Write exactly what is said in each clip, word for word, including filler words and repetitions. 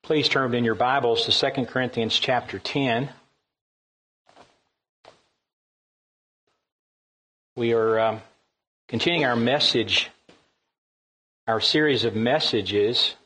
Please turn in your Bibles to Second Corinthians chapter ten. We are um, continuing our message, our series of messages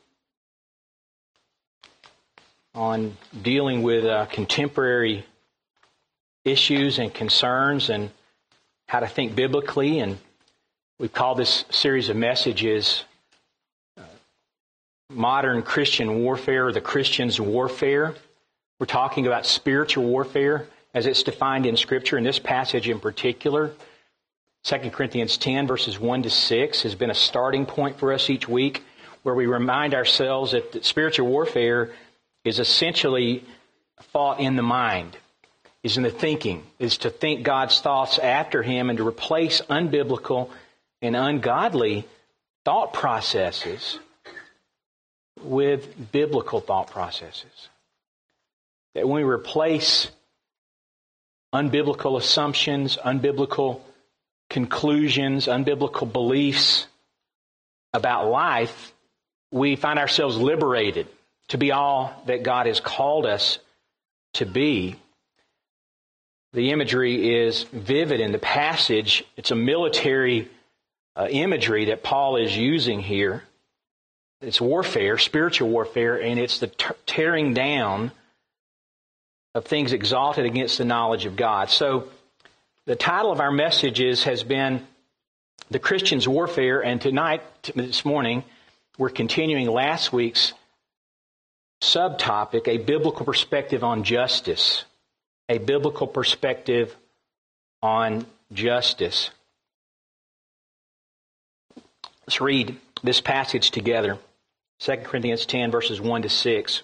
on dealing with uh, contemporary issues and concerns and how to think biblically. And we've called this series of messages uh, Modern Christian Warfare, or the Christian's Warfare. We're talking about spiritual warfare as it's defined in Scripture. In this passage in particular, Second Corinthians ten, verses one to six, has been a starting point for us each week, where we remind ourselves that spiritual warfare is essentially fought in the mind, is in the thinking, is to think God's thoughts after Him and to replace unbiblical and ungodly thought processes with biblical thought processes. That when we replace unbiblical assumptions, unbiblical conclusions, unbiblical beliefs about life, we find ourselves liberated to be all that God has called us to be. The imagery is vivid in the passage. It's a military uh, imagery that Paul is using here. It's warfare, spiritual warfare, and it's the t- tearing down of things exalted against the knowledge of God. So the title of our messages has been The Christian's Warfare, and tonight, this morning, we're continuing last week's subtopic, a biblical perspective on justice. A biblical perspective on justice. Let's read this passage together. Second Corinthians ten, verses one to six.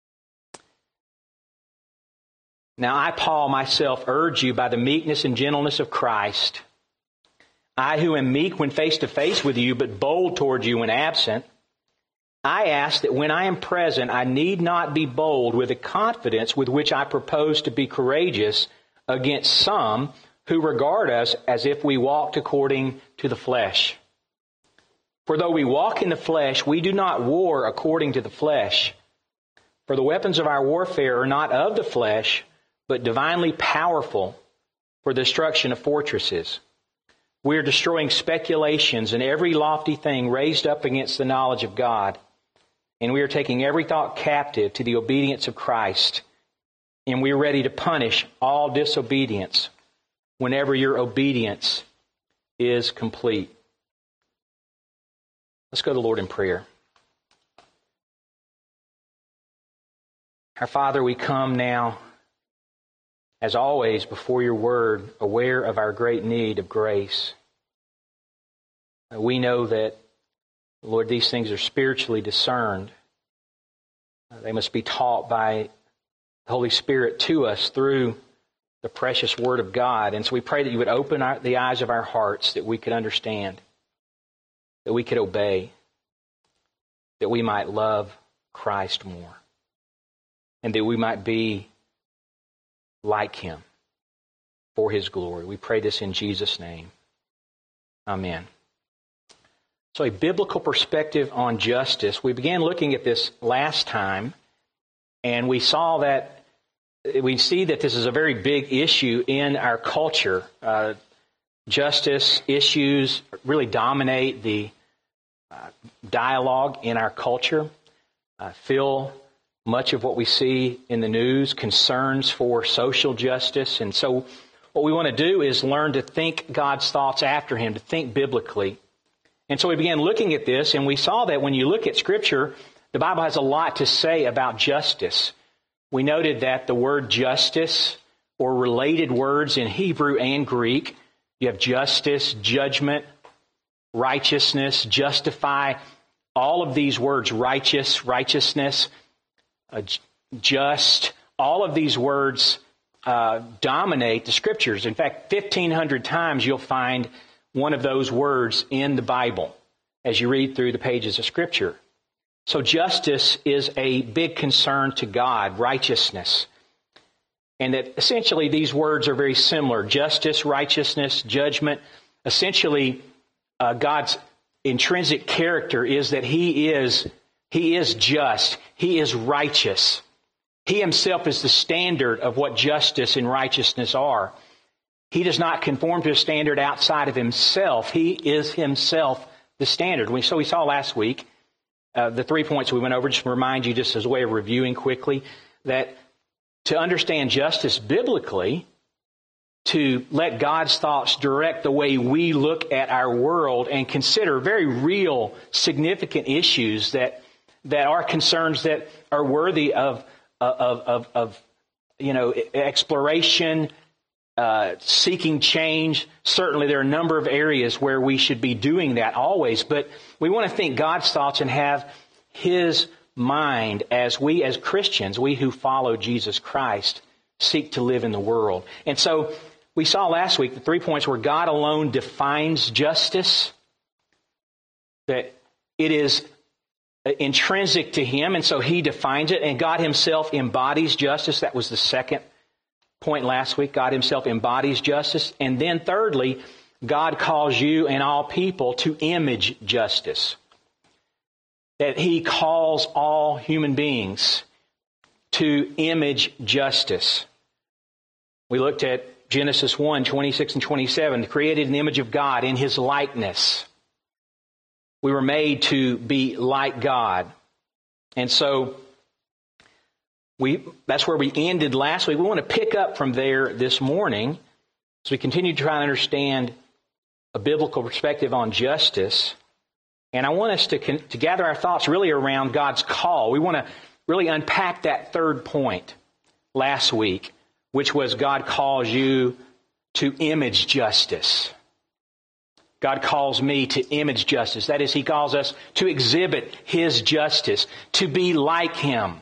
Now I, Paul, myself urge you by the meekness and gentleness of Christ, I who am meek when face to face with you, but bold toward you when absent, I ask that when I am present, I need not be bold with the confidence with which I propose to be courageous against some who regard us as if we walked according to the flesh. For though we walk in the flesh, we do not war according to the flesh. For the weapons of our warfare are not of the flesh, but divinely powerful for the destruction of fortresses. We are destroying speculations and every lofty thing raised up against the knowledge of God. And we are taking every thought captive to the obedience of Christ. And we are ready to punish all disobedience whenever your obedience is complete. Let's go to the Lord in prayer. Our Father, we come now, as always, before your word, aware of our great need of grace. We know that, Lord, these things are spiritually discerned. They must be taught by the Holy Spirit to us through the precious Word of God. And so we pray that you would open our, the eyes of our hearts, that we could understand, that we could obey, that we might love Christ more, and that we might be like Him for His glory. We pray this in Jesus' name. Amen. So a biblical perspective on justice. We began looking at this last time, and we saw that, we see that this is a very big issue in our culture. Uh, justice issues really dominate the uh, dialogue in our culture. Uh, fill much of what we see in the news, concerns for social justice. And so what we want to do is learn to think God's thoughts after Him, to think biblically. And so we began looking at this, and we saw that when you look at Scripture, the Bible has a lot to say about justice. We noted that the word justice, or related words in Hebrew and Greek, you have justice, judgment, righteousness, justify. All of these words, righteous, righteousness, uh, just, all of these words uh, dominate the Scriptures. In fact, fifteen hundred times you'll find one of those words in the Bible as you read through the pages of Scripture. So justice is a big concern to God, righteousness. And that essentially these words are very similar. Justice, righteousness, judgment. Essentially, uh, God's intrinsic character is that He is He is just. He is righteous. He himself is the standard of what justice and righteousness are. He does not conform to a standard outside of himself. He is himself the standard. We, so we saw last week, uh, the three points we went over, just to remind you, just as a way of reviewing quickly, that to understand justice biblically, to let God's thoughts direct the way we look at our world and consider very real, significant issues that that are concerns that are worthy of of of, of you know exploration, uh, seeking change. Certainly, there are a number of areas where we should be doing that always. But we want to think God's thoughts and have His mind as we, as Christians, we who follow Jesus Christ, seek to live in the world. And so we saw last week the three points where God alone defines justice, that it is intrinsic to Him, and so He defines it, and God Himself embodies justice. That was the second point last week. God Himself embodies justice. And then thirdly, God calls you and all people to image justice. That He calls all human beings to image justice. We looked at Genesis one, twenty-six and twenty-seven, created in the image of God in His likeness. We were made to be like God. And so we that's where we ended last week. We want to pick up from there this morning as we continue to try and understand a biblical perspective on justice. And I want us to, to gather our thoughts really around God's call. We want to really unpack that third point last week, which was God calls you to image justice. God calls me to image justice. That is, He calls us to exhibit His justice, to be like Him,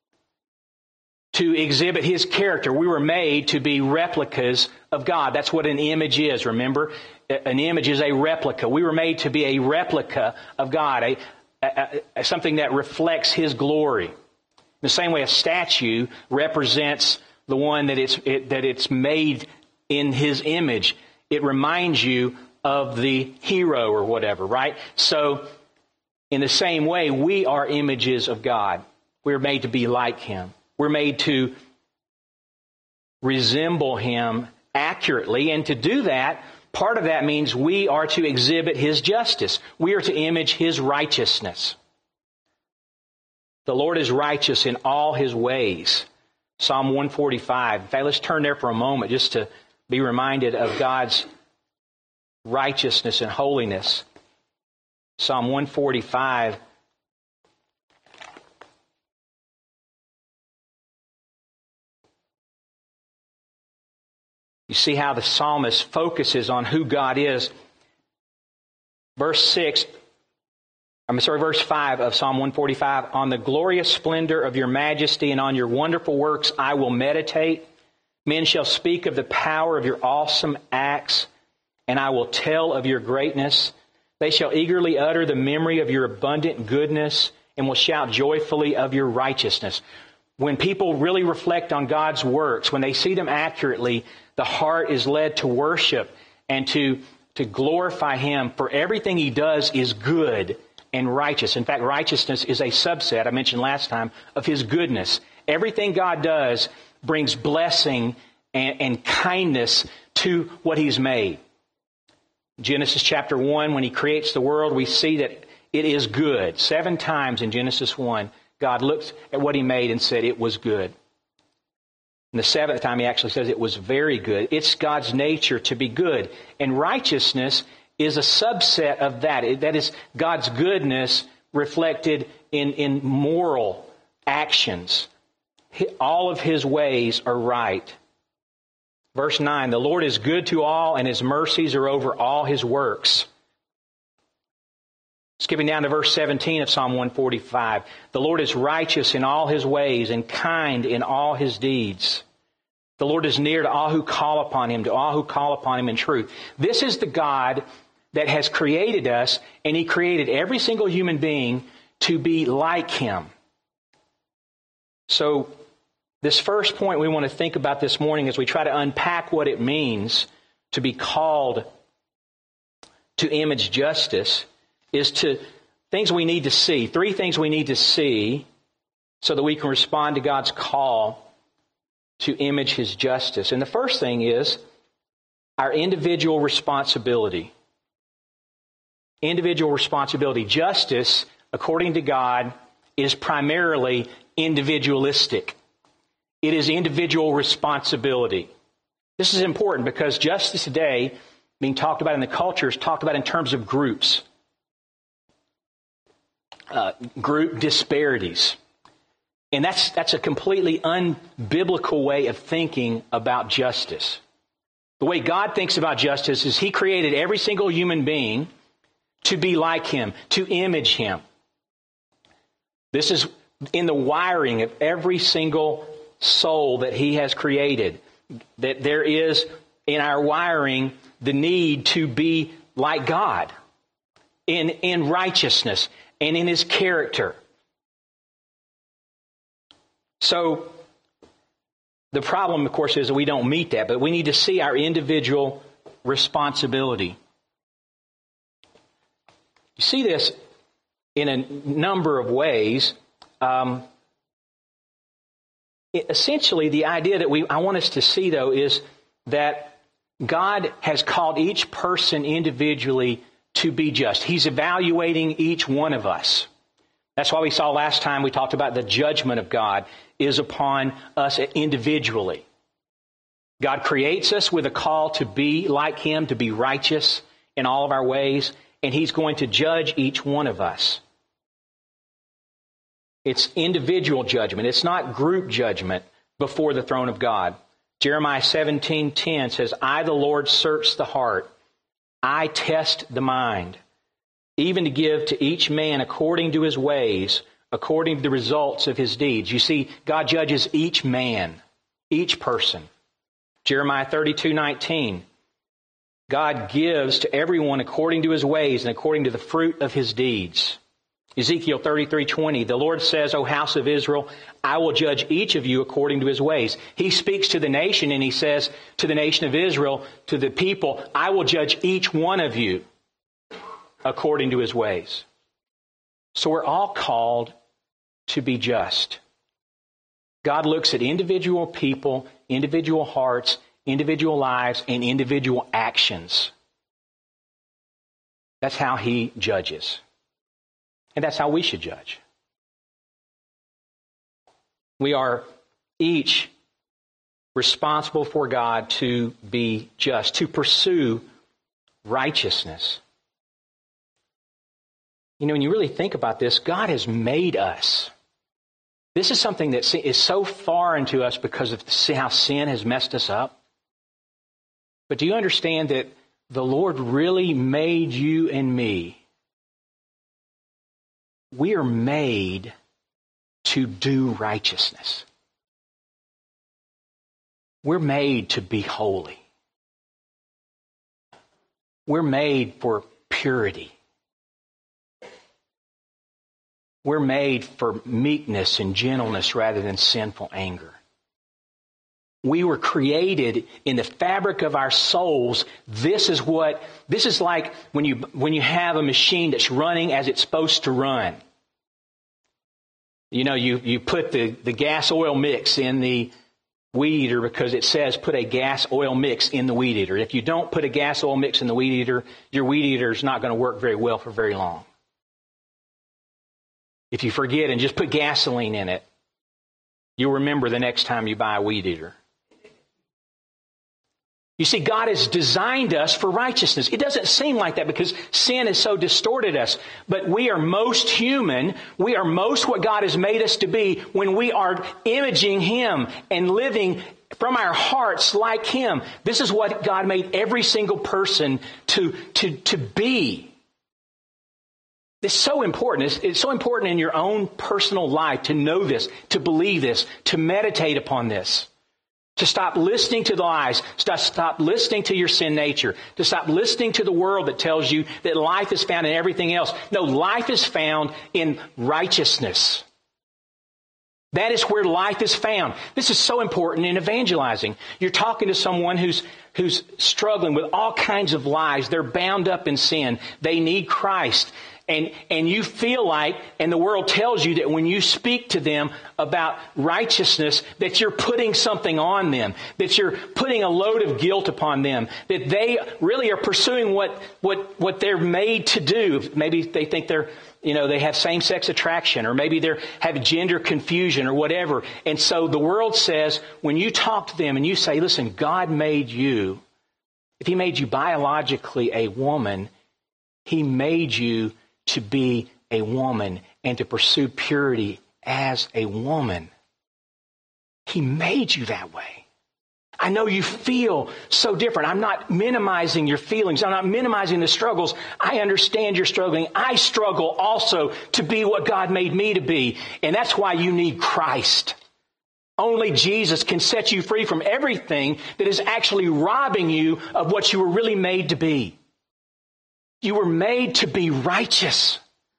to exhibit His character. We were made to be replicas of God. That's what an image is, remember? An image is a replica. We were made to be a replica of God, a, a, a, something that reflects His glory. In the same way a statue represents the one that it's, it, that it's made in His image. It reminds you of the hero or whatever, right? So, in the same way, we are images of God. We're made to be like Him. We're made to resemble Him accurately. And to do that, part of that means we are to exhibit His justice. We are to image His righteousness. The Lord is righteous in all His ways. Psalm one forty-five. In fact, let's turn there for a moment just to be reminded of God's righteousness and holiness. Psalm one forty-five. You see how the psalmist focuses on who God is. Verse six, I'm sorry, verse five of Psalm one forty-five. On the glorious splendor of your majesty and on your wonderful works I will meditate. Men shall speak of the power of your awesome acts, and I will tell of your greatness. They shall eagerly utter the memory of your abundant goodness and will shout joyfully of your righteousness. When people really reflect on God's works, when they see them accurately, the heart is led to worship and to, to glorify Him, for everything He does is good and righteous. In fact, righteousness is a subset, I mentioned last time, of His goodness. Everything God does brings blessing and, and kindness to what He's made. Genesis chapter one, when He creates the world, we see that it is good. Seven times in Genesis one, God looked at what He made and said it was good. And the seventh time He actually says it was very good. It's God's nature to be good. And righteousness is a subset of that. That is God's goodness reflected in, in moral actions. All of His ways are right. Verse nine, the Lord is good to all, and His mercies are over all His works. Skipping down to verse seventeen of Psalm one forty-five. The Lord is righteous in all His ways and kind in all His deeds. The Lord is near to all who call upon Him, to all who call upon Him in truth. This is the God that has created us, and He created every single human being to be like Him. So, this first point we want to think about this morning as we try to unpack what it means to be called to image justice is to things we need to see, three things we need to see so that we can respond to God's call to image His justice. And the first thing is our individual responsibility. Individual responsibility. Justice, according to God, is primarily individualistic. It is individual responsibility. This is important because justice today, being talked about in the culture, is talked about in terms of groups. Uh, group disparities. And that's that's a completely unbiblical way of thinking about justice. The way God thinks about justice is He created every single human being to be like Him, to image Him. This is in the wiring of every single soul that He has created. That there is in our wiring the need to be like God in, in righteousness and in His character. So the problem, of course, is that we don't meet that, but we need to see our individual responsibility. You see this in a number of ways. Um, it, essentially, the idea that we I want us to see, though, is that God has called each person individually to be just. He's evaluating each one of us. That's why we saw last time we talked about the judgment of God is upon us individually. God creates us with a call to be like Him, to be righteous in all of our ways, and He's going to judge each one of us. It's individual judgment. It's not group judgment before the throne of God. Jeremiah seventeen ten says, I, the Lord, search the heart. I test the mind, even to give to each man according to his ways, according to the results of his deeds. You see, God judges each man, each person. Jeremiah thirty-two nineteen. God gives to everyone according to his ways and according to the fruit of his deeds. Ezekiel thirty-three twenty. The Lord says, O house of Israel, I will judge each of you according to his ways. He speaks to the nation and He says to the nation of Israel, to the people, I will judge each one of you according to his ways. So we're all called to be just. God looks at individual people, individual hearts, individual lives, and individual actions. That's how He judges. And that's how we should judge. We are each responsible for God to be just, to pursue righteousness. You know, when you really think about this, God has made us. This is something that is so foreign to us because of how sin has messed us up. But do you understand that the Lord really made you and me? We are made to do righteousness. We're made to be holy. We're made for purity. We're made for meekness and gentleness rather than sinful anger. We were created in the fabric of our souls. This is what, this is like when you, when you have a machine that's running as it's supposed to run. You know, you, you put the, the gas oil mix in the weed eater because it says put a gas oil mix in the weed eater. If you don't put a gas oil mix in the weed eater, your weed eater is not going to work very well for very long. If you forget and just put gasoline in it, you'll remember the next time you buy a weed eater. You see, God has designed us for righteousness. It doesn't seem like that because sin has so distorted us. But we are most human. We are most what God has made us to be when we are imaging Him and living from our hearts like Him. This is what God made every single person to, to, to be. It's so important. It's, it's so important in your own personal life to know this, to believe this, to meditate upon this. To stop listening to the lies, to stop listening to your sin nature, to stop listening to the world that tells you that life is found in everything else. No, life is found in righteousness. That is where life is found. This is so important in evangelizing. You're talking to someone who's who's struggling with all kinds of lies. They're bound up in sin. They need Christ. And, and you feel like, and the world tells you that when you speak to them about righteousness, that you're putting something on them, that you're putting a load of guilt upon them, that they really are pursuing what, what, what they're made to do. Maybe they think they're, you know, they have same-sex attraction, or maybe they have gender confusion or whatever. And so the world says, when you talk to them and you say, listen, God made you, if He made you biologically a woman, He made you to be a woman and to pursue purity as a woman. He made you that way. I know you feel so different. I'm not minimizing your feelings. I'm not minimizing the struggles. I understand you're struggling. I struggle also to be what God made me to be. And that's why you need Christ. Only Jesus can set you free from everything that is actually robbing you of what you were really made to be. You were made to be righteous.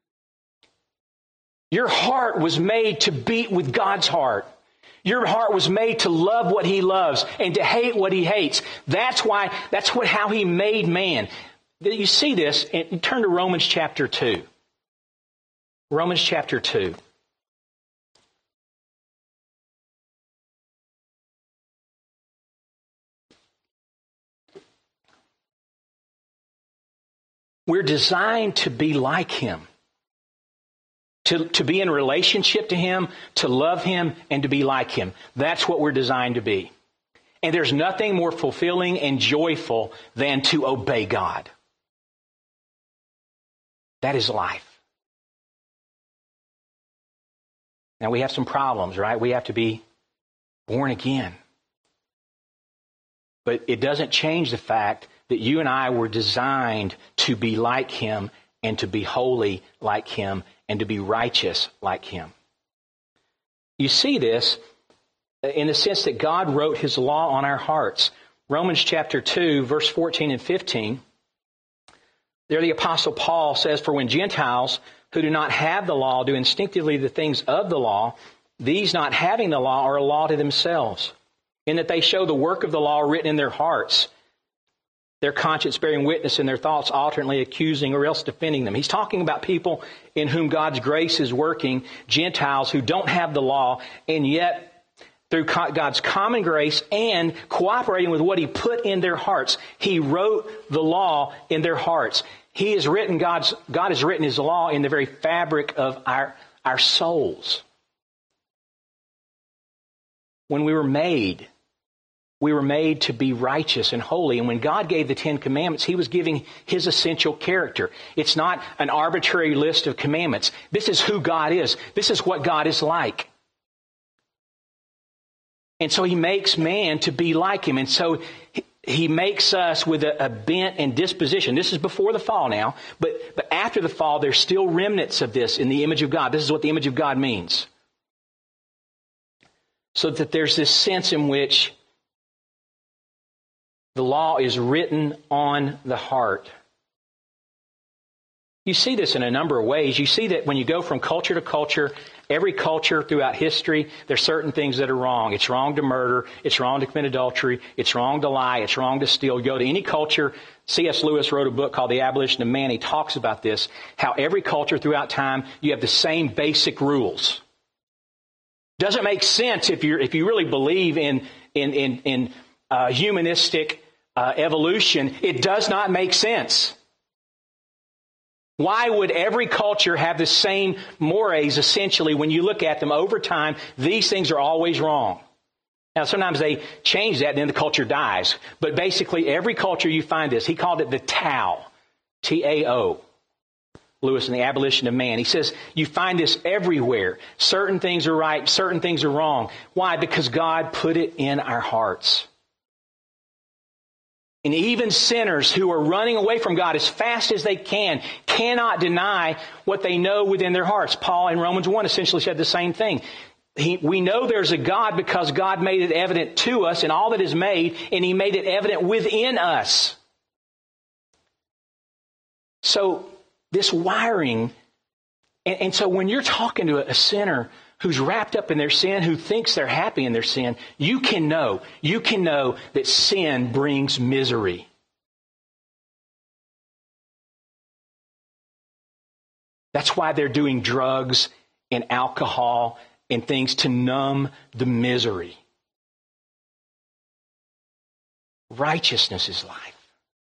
Your heart was made to beat with God's heart. Your heart was made to love what He loves and to hate what He hates. That's why, that's what, how He made man. You see this, and turn to Romans chapter two. Romans chapter two. We're designed to be like Him. To, to be in relationship to Him, to love Him, and to be like Him. That's what we're designed to be. And there's nothing more fulfilling and joyful than to obey God. That is life. Now we have some problems, right? We have to be born again. But it doesn't change the fact that you and I were designed to be like Him and to be holy like Him and to be righteous like Him. You see this in the sense that God wrote His law on our hearts. Romans chapter two, verse fourteen and fifteen. There the Apostle Paul says, "For when Gentiles who do not have the law do instinctively the things of the law, these not having the law are a law to themselves, in that they show the work of the law written in their hearts, their conscience bearing witness in their thoughts, alternately accusing or else defending them." He's talking about people in whom God's grace is working, Gentiles who don't have the law, and yet through God's common grace and cooperating with what He put in their hearts, He wrote the law in their hearts. He has written God's, God has written His law in the very fabric of our, our souls. When we were made, we were made to be righteous and holy. And when God gave the Ten Commandments, He was giving His essential character. It's not an arbitrary list of commandments. This is who God is. This is what God is like. And so He makes man to be like Him. And so He makes us with a, a bent and disposition. This is before the fall now. But, but after the fall, there's still remnants of this in the image of God. This is what the image of God means. So that there's this sense in which the law is written on the heart. You see this in a number of ways. You see that when you go from culture to culture, every culture throughout history, there's certain things that are wrong. It's wrong to murder. It's wrong to commit adultery. It's wrong to lie. It's wrong to steal. You go to any culture. C S Lewis wrote a book called The Abolition of Man. He talks about this, how every culture throughout time, you have the same basic rules. Doesn't make sense if you if you really believe in in in, in uh, humanistic Uh, evolution. It does not make sense. Why would every culture have the same mores, essentially, when you look at them over time? These things are always wrong. Now, sometimes they change that and then the culture dies. But basically, every culture you find this. He called it the Tao. T A O. Lewis in The Abolition of Man. He says, you find this everywhere. Certain things are right, certain things are wrong. Why? Because God put it in our hearts. And even sinners who are running away from God as fast as they can cannot deny what they know within their hearts. Paul in Romans one essentially said the same thing. He, we know there's a God because God made it evident to us in all that is made, and He made it evident within us. So this wiring, and, and so when you're talking to a, a sinner who's wrapped up in their sin, who thinks they're happy in their sin, you can know, you can know that sin brings misery. That's why they're doing drugs and alcohol and things to numb the misery. Righteousness is life.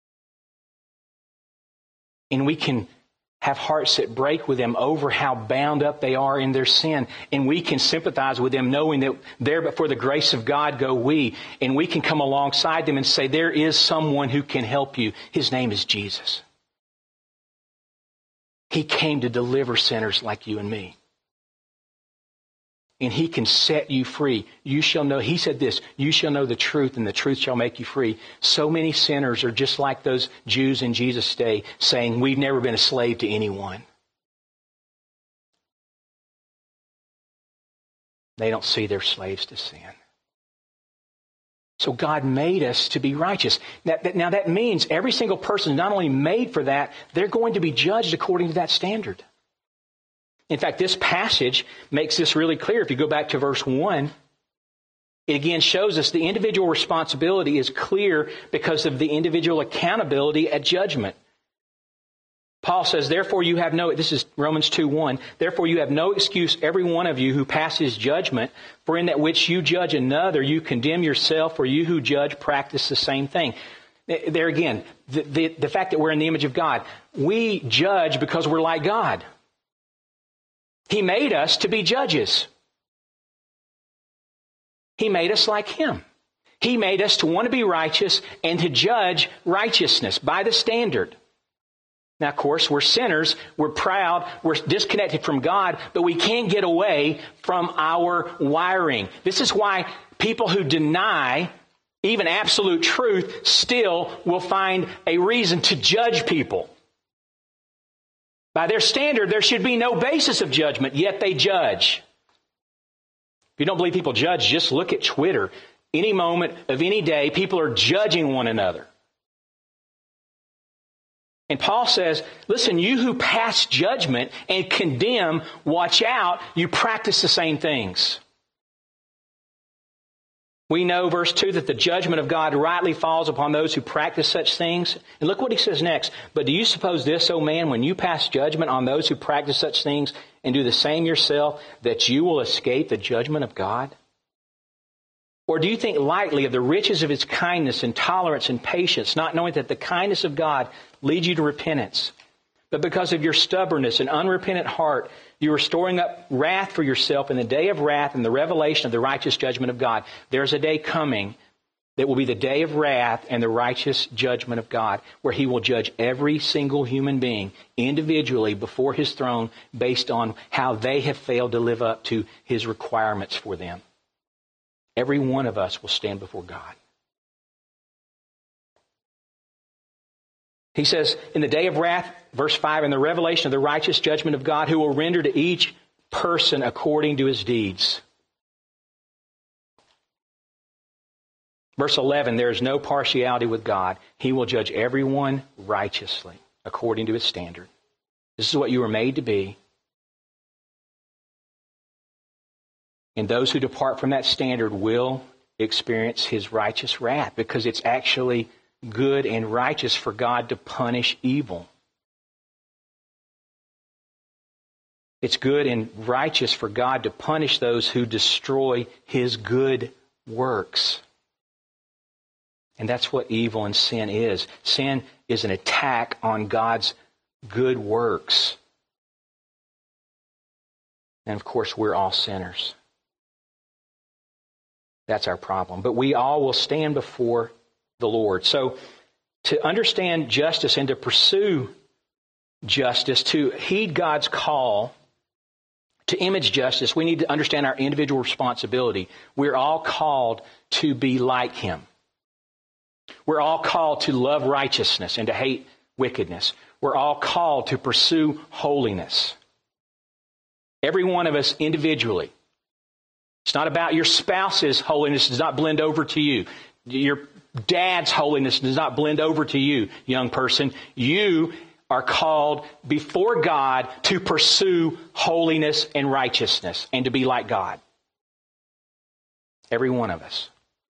And we can have hearts that break with them over how bound up they are in their sin. And we can sympathize with them knowing that there but for the grace of God go we. And we can come alongside them and say, there is someone who can help you. His name is Jesus. He came to deliver sinners like you and me. And He can set you free. You shall know, He said this, you shall know the truth and the truth shall make you free. So many sinners are just like those Jews in Jesus' day saying, we've never been a slave to anyone. They don't see they're slaves to sin. So God made us to be righteous. Now, now that means every single person is not only made for that, they're going to be judged according to that standard. In fact, this passage makes this really clear. If you go back to verse one, it again shows us the individual responsibility is clear because of the individual accountability at judgment. Paul says, therefore you have no, this is Romans two one, therefore you have no excuse, every one of you who passes judgment, for in that which you judge another, you condemn yourself, for you who judge practice the same thing. There again, the, the, the fact that we're in the image of God, we judge because we're like God. He made us to be judges. He made us like Him. He made us to want to be righteous and to judge righteousness by the standard. Now, of course, we're sinners, we're proud, we're disconnected from God, but we can't get away from our wiring. This is why people who deny even absolute truth still will find a reason to judge people. By their standard, there should be no basis of judgment, yet they judge. If you don't believe people judge, just look at Twitter. Any moment of any day, people are judging one another. And Paul says, listen, you who pass judgment and condemn, watch out, you practice the same things. We know, verse two, that the judgment of God rightly falls upon those who practice such things. And look what he says next. But do you suppose this, O man, when you pass judgment on those who practice such things and do the same yourself, that you will escape the judgment of God? Or do you think lightly of the riches of His kindness and tolerance and patience, not knowing that the kindness of God leads you to repentance? But because of your stubbornness and unrepentant heart, you are storing up wrath for yourself in the day of wrath and the revelation of the righteous judgment of God. There's a day coming that will be the day of wrath and the righteous judgment of God, where He will judge every single human being individually before His throne based on how they have failed to live up to His requirements for them. Every one of us will stand before God. He says, in the day of wrath, verse five, in the revelation of the righteous judgment of God, who will render to each person according to his deeds. Verse eleven, there is no partiality with God. He will judge everyone righteously according to His standard. This is what you were made to be. And those who depart from that standard will experience His righteous wrath, because it's actually good and righteous for God to punish evil. It's good and righteous for God to punish those who destroy His good works. And that's what evil and sin is. Sin is an attack on God's good works. And of course, we're all sinners. That's our problem. But we all will stand before the Lord. So to understand justice and to pursue justice, to heed God's call to image justice, we need to understand our individual responsibility. We're all called to be like Him. We're all called to love righteousness and to hate wickedness. We're all called to pursue holiness. Every one of us individually. It's not about your spouse's holiness does not blend over to you. Your dad's holiness does not blend over to you, young person. You are called before God to pursue holiness and righteousness and to be like God. Every one of us.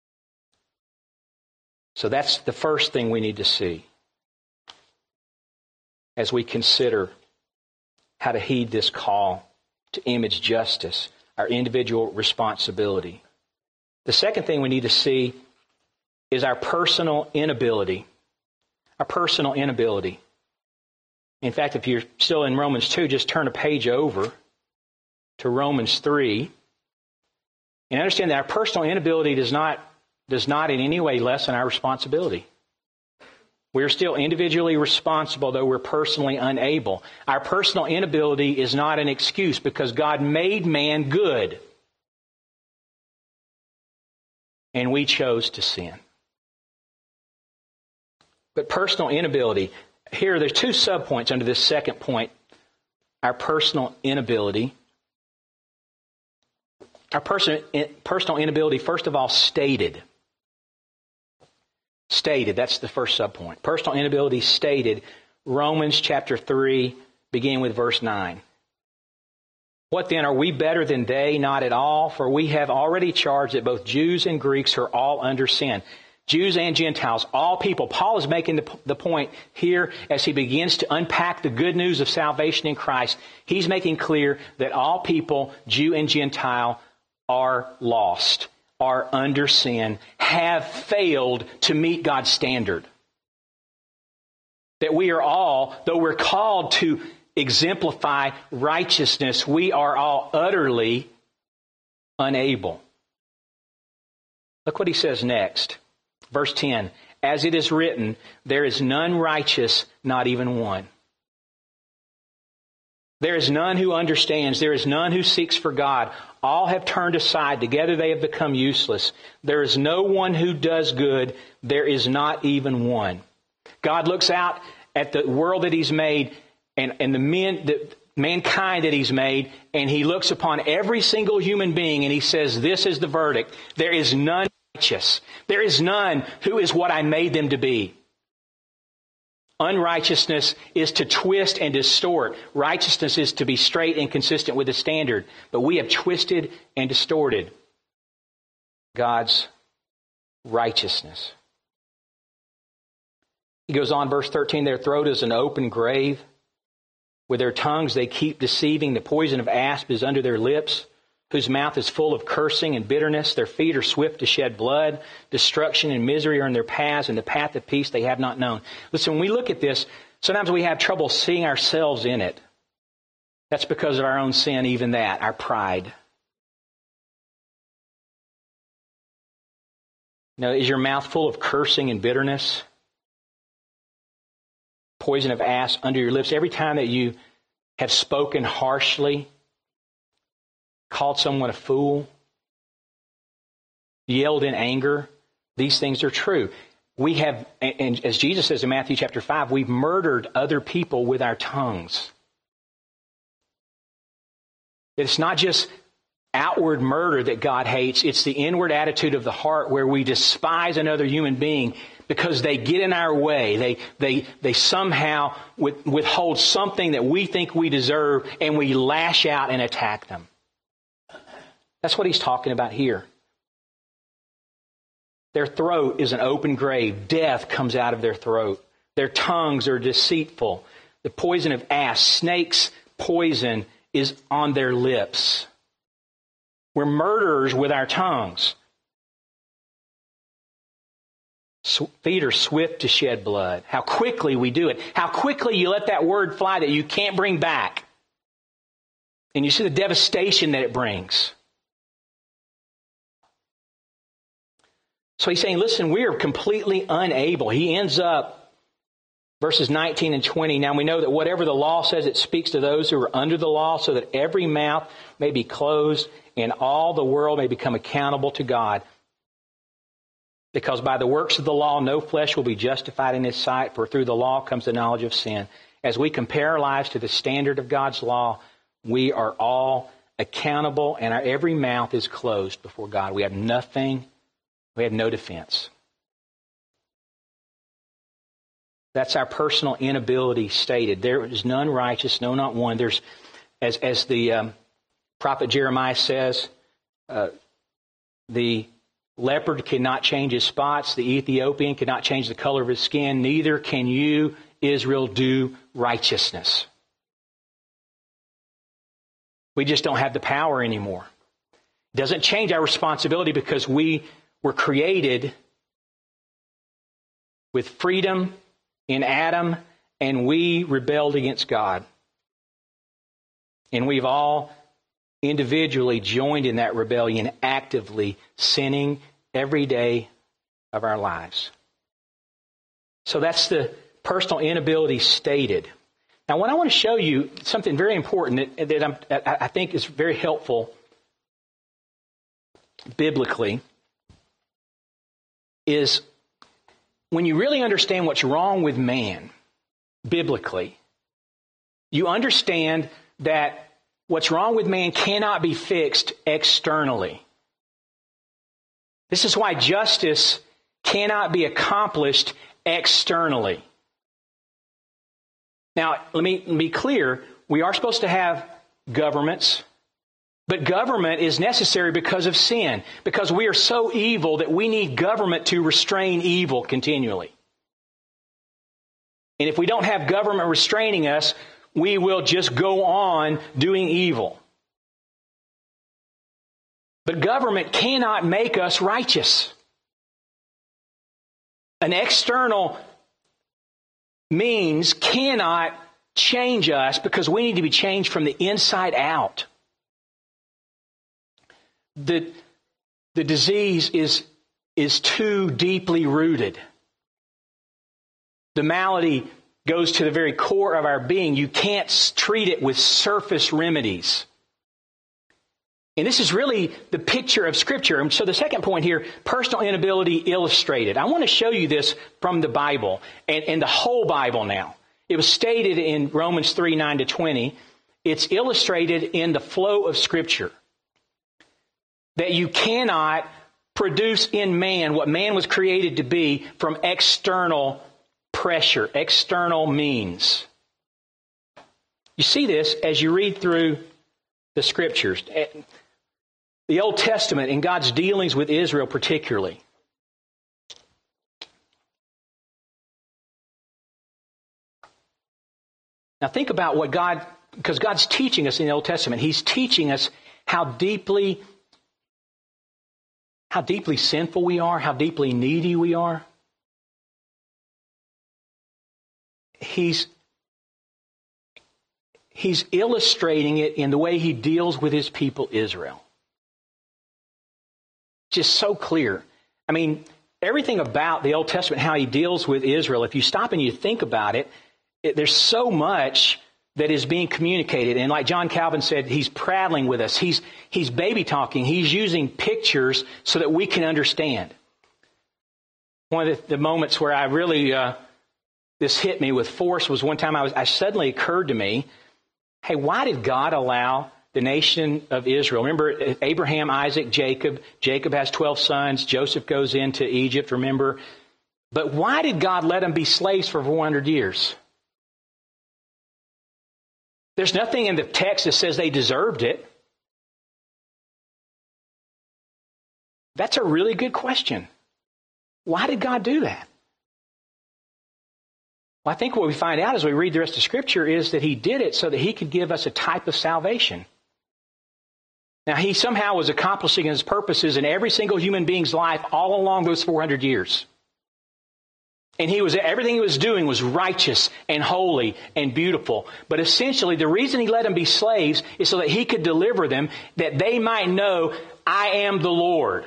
So that's the first thing we need to see as we consider how to heed this call to image justice, our individual responsibility. The second thing we need to see is our personal inability. Our personal inability. In fact, if you're still in Romans two, just turn a page over to Romans three. And understand that our personal inability does not, does not in any way lessen our responsibility. We're still individually responsible, though we're personally unable. Our personal inability is not an excuse because God made man good. And we chose to sin. But personal inability, here there's two subpoints under this second point. Our personal inability. Our person, personal inability, first of all, stated. Stated, that's the first subpoint. Personal inability stated, Romans chapter three, beginning with verse nine. What then, are we better than they? Not at all, for we have already charged that both Jews and Greeks are all under sin. Jews and Gentiles, all people. Paul is making the, the point here as he begins to unpack the good news of salvation in Christ. He's making clear that all people, Jew and Gentile, are lost, are under sin, have failed to meet God's standard. That we are all, though we're called to exemplify righteousness, we are all utterly unable. Look what he says next. Verse ten, as it is written, there is none righteous, not even one. There is none who understands. There is none who seeks for God. All have turned aside. Together they have become useless. There is no one who does good. There is not even one. God looks out at the world that He's made and, and the men, the mankind that He's made, and He looks upon every single human being and He says, this is the verdict. There is none righteous. There is none who is what I made them to be. Unrighteousness is to twist and distort. Righteousness is to be straight and consistent with the standard. But we have twisted and distorted God's righteousness. He goes on, verse thirteen, their throat is an open grave. With their tongues they keep deceiving. The poison of asp is under their lips, whose mouth is full of cursing and bitterness. Their feet are swift to shed blood. Destruction and misery are in their paths, and the path of peace they have not known. Listen, when we look at this, sometimes we have trouble seeing ourselves in it. That's because of our own sin, even that, our pride. Now, is your mouth full of cursing and bitterness? Poison of asp under your lips. Every time that you have spoken harshly, called someone a fool, yelled in anger, these things are true. We have, and as Jesus says in Matthew chapter five, we've murdered other people with our tongues. It's not just outward murder that God hates, it's the inward attitude of the heart where we despise another human being because they get in our way. They they they somehow withhold something that we think we deserve, and we lash out and attack them. That's what he's talking about here. Their throat is an open grave. Death comes out of their throat. Their tongues are deceitful. The poison of asp, snake's poison, is on their lips. We're murderers with our tongues. Feet are swift to shed blood. How quickly we do it. How quickly you let that word fly that you can't bring back. And you see the devastation that it brings. So he's saying, listen, we are completely unable. He ends up, verses nineteen and twenty. Now we know that whatever the law says, it speaks to those who are under the law, so that every mouth may be closed and all the world may become accountable to God. Because by the works of the law, no flesh will be justified in His sight, for through the law comes the knowledge of sin. As we compare our lives to the standard of God's law, we are all accountable, and our every mouth is closed before God. We have nothing. We have no defense. That's our personal inability stated. There is none righteous, no, not one. There's, as as the um, prophet Jeremiah says, uh, the leopard cannot change his spots. The Ethiopian cannot change the color of his skin. Neither can you, Israel, do righteousness. We just don't have the power anymore. It doesn't change our responsibility because we were created with freedom in Adam, and we rebelled against God. And we've all individually joined in that rebellion, actively sinning every day of our lives. So that's the personal inability stated. Now, what I want to show you, something very important that, that I'm, I think is very helpful biblically, is when you really understand what's wrong with man, biblically, you understand that what's wrong with man cannot be fixed externally. This is why justice cannot be accomplished externally. Now, let me be clear. We are supposed to have governments, but government is necessary because of sin, because we are so evil that we need government to restrain evil continually. And if we don't have government restraining us, we will just go on doing evil. But government cannot make us righteous. An external means cannot change us because we need to be changed from the inside out. The, the disease is, is too deeply rooted. The malady goes to the very core of our being. You can't treat it with surface remedies. And this is really the picture of Scripture. And so the second point here, personal inability illustrated. I want to show you this from the Bible and, and the whole Bible now. It was stated in Romans three, nine to twenty. It's illustrated in the flow of Scripture. That you cannot produce in man what man was created to be from external pressure, external means. You see this as you read through the Scriptures. The Old Testament and God's dealings with Israel particularly. Now think about what God, because God's teaching us in the Old Testament. He's teaching us how deeply, how deeply sinful we are, how deeply needy we are. He's, he's illustrating it in the way he deals with his people Israel. Just so clear. I mean, everything about the Old Testament, how he deals with Israel, if you stop and you think about it, it there's so much that is being communicated. And like John Calvin said, he's prattling with us. He's, he's baby talking. He's using pictures so that we can understand. One of the, the moments where I really, uh, this hit me with force was one time I was, I suddenly occurred to me, hey, why did God allow the nation of Israel? Remember Abraham, Isaac, Jacob. Jacob has twelve sons. Joseph goes into Egypt, remember. But why did God let them be slaves for four hundred years? There's nothing in the text that says they deserved it. That's a really good question. Why did God do that? Well, I think what we find out as we read the rest of Scripture is that he did it so that he could give us a type of salvation. Now, he somehow was accomplishing his purposes in every single human being's life all along those four hundred years. And he was everything he was doing was righteous and holy and beautiful. But essentially, the reason he let them be slaves is so that he could deliver them, that they might know, I am the Lord.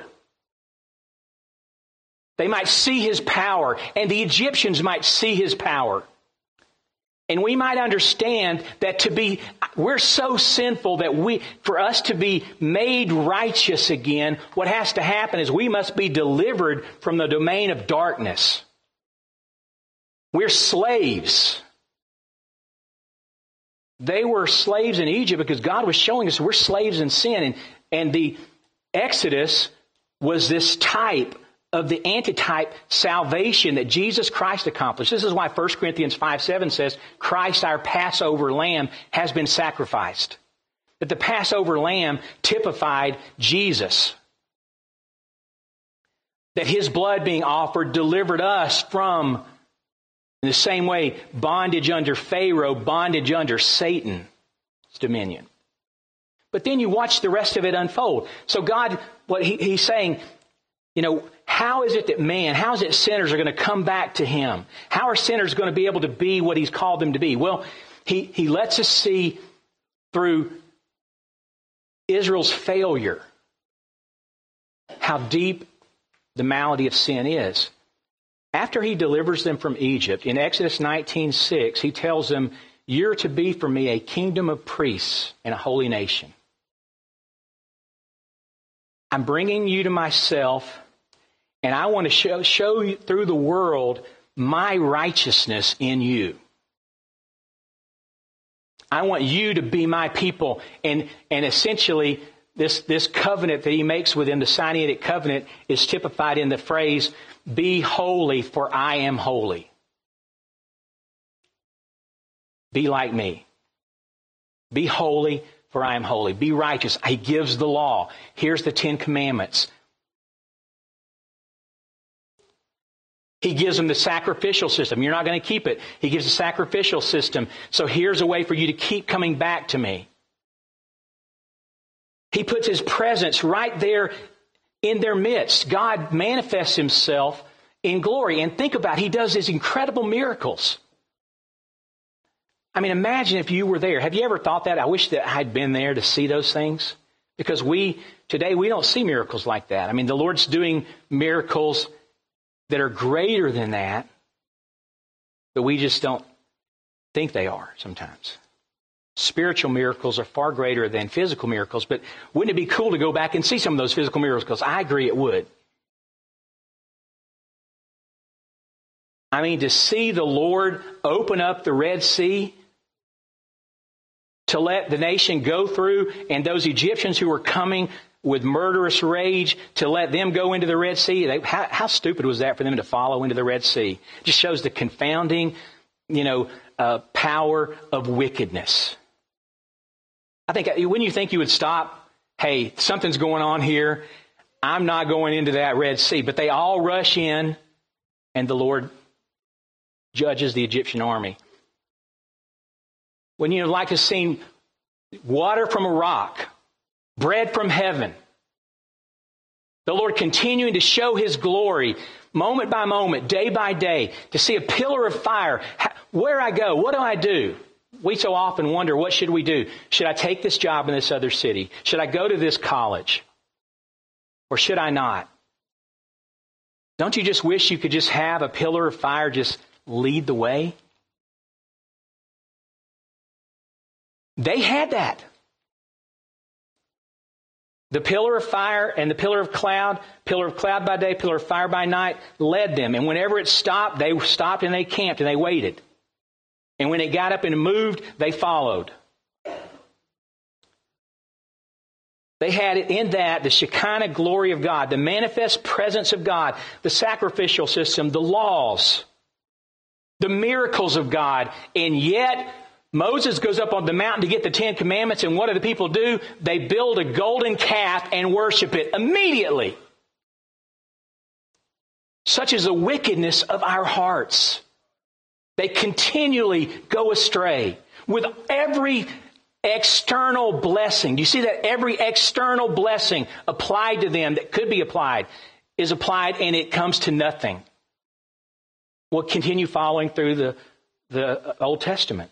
They might see his power, and the Egyptians might see his power. And we might understand that to be, we're so sinful that we, for us to be made righteous again, what has to happen is we must be delivered from the domain of darkness. We're slaves. They were slaves in Egypt because God was showing us we're slaves in sin. And, and the Exodus was this type of the antitype salvation that Jesus Christ accomplished. This is why First Corinthians five seven says, Christ, our Passover lamb, has been sacrificed. That the Passover lamb typified Jesus. That his blood being offered delivered us from, in the same way, bondage under Pharaoh, bondage under Satan's dominion. But then you watch the rest of it unfold. So God, what he, he's saying, you know, how is it that man, how is it sinners are going to come back to him? How are sinners going to be able to be what he's called them to be? Well, he, he lets us see through Israel's failure how deep the malady of sin is. After he delivers them from Egypt, in Exodus nineteen six, he tells them, you're to be for me a kingdom of priests and a holy nation. I'm bringing you to myself, and I want to show, show you through the world my righteousness in you. I want you to be my people. And, and essentially, this, this covenant that he makes with them, the Sinaitic covenant, is typified in the phrase, be holy, for I am holy. Be like me. Be holy, for I am holy. Be righteous. He gives the law. Here's the Ten Commandments. He gives them the sacrificial system. You're not going to keep it. He gives a sacrificial system. So here's a way for you to keep coming back to me. He puts his presence right there in their midst. God manifests himself in glory. And think about it, he does these incredible miracles. I mean, imagine if you were there. Have you ever thought that? I wish that I'd been there to see those things. Because we, today, we don't see miracles like that. I mean, the Lord's doing miracles that are greater than that, but we just don't think they are sometimes. Spiritual miracles are far greater than physical miracles, but wouldn't it be cool to go back and see some of those physical miracles? I agree it would. I mean, to see the Lord open up the Red Sea, to let the nation go through, and those Egyptians who were coming with murderous rage, to let them go into the Red Sea. They, how, how stupid was that for them to follow into the Red Sea? It just shows the confounding, you know, uh, power of wickedness. I think when you think you would stop, hey, something's going on here, I'm not going into that Red Sea. But they all rush in, and the Lord judges the Egyptian army. When you like to see water from a rock, bread from heaven, the Lord continuing to show his glory moment by moment, day by day, to see a pillar of fire. Where I go, what do I do? We so often wonder, what should we do? Should I take this job in this other city? Should I go to this college? Or should I not? Don't you just wish you could just have a pillar of fire just lead the way? They had that. The pillar of fire and the pillar of cloud, pillar of cloud by day, pillar of fire by night, led them. And whenever it stopped, they stopped and they camped and they waited. And when it got up and moved, they followed. They had it in that, the Shekinah glory of God, the manifest presence of God, the sacrificial system, the laws, the miracles of God. And yet, Moses goes up on the mountain to get the Ten Commandments, and what do the people do? They build a golden calf and worship it immediately. Such is the wickedness of our hearts. They continually go astray with every external blessing. Do you see that? Every external blessing applied to them that could be applied is applied, and it comes to nothing. We'll continue following through the, the Old Testament.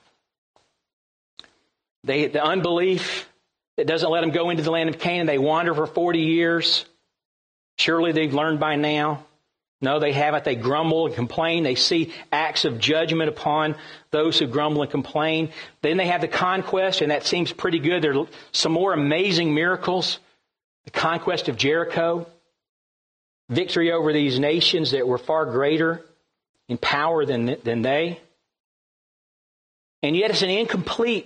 They, the unbelief that doesn't let them go into the land of Canaan, they wander for forty years. Surely they've learned by now. No, they haven't. They grumble and complain. They see acts of judgment upon those who grumble and complain. Then they have the conquest, and that seems pretty good. There are some more amazing miracles. The conquest of Jericho. Victory over these nations that were far greater in power than, than they. And yet it's an incomplete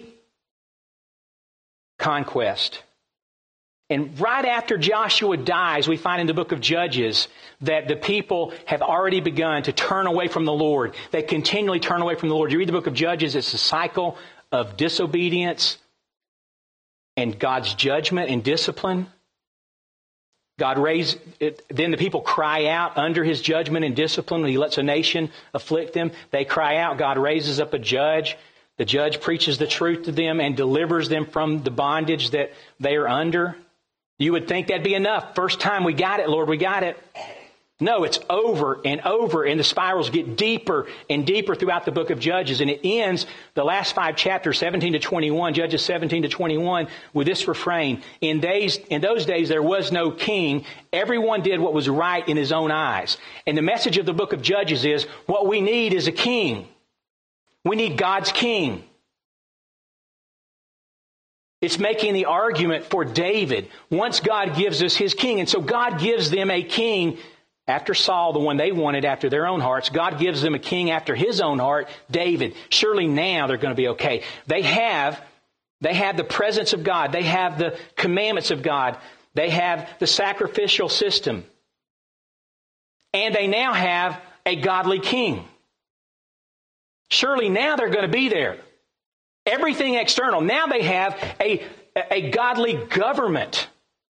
conquest. And right after Joshua dies, we find in the book of Judges that the people have already begun to turn away from the Lord. They continually turn away from the Lord. You read the book of Judges, it's a cycle of disobedience and God's judgment and discipline. God raised it, then the people cry out under his judgment and discipline when he lets a nation afflict them. They cry out. God raises up a judge The judge preaches the truth to them and delivers them from the bondage that they are under. You would think that'd be enough. First time we got it, Lord, we got it. No, it's over and over, and the spirals get deeper and deeper throughout the book of Judges. And it ends, the last five chapters, seventeen to twenty-one, Judges seventeen to twenty-one, with this refrain. In days, in those days there was no king. Everyone did what was right in his own eyes. And the message of the book of Judges is, what we need is a king. We need God's king. It's making the argument for David once God gives us his king. And so God gives them a king after Saul, the one they wanted after their own hearts. God gives them a king after his own heart, David. Surely now they're going to be okay. They have, they have the presence of God. They have the commandments of God. They have the sacrificial system. And they now have a godly king. Surely now they're going to be there. Everything external. Now they have a, a godly government.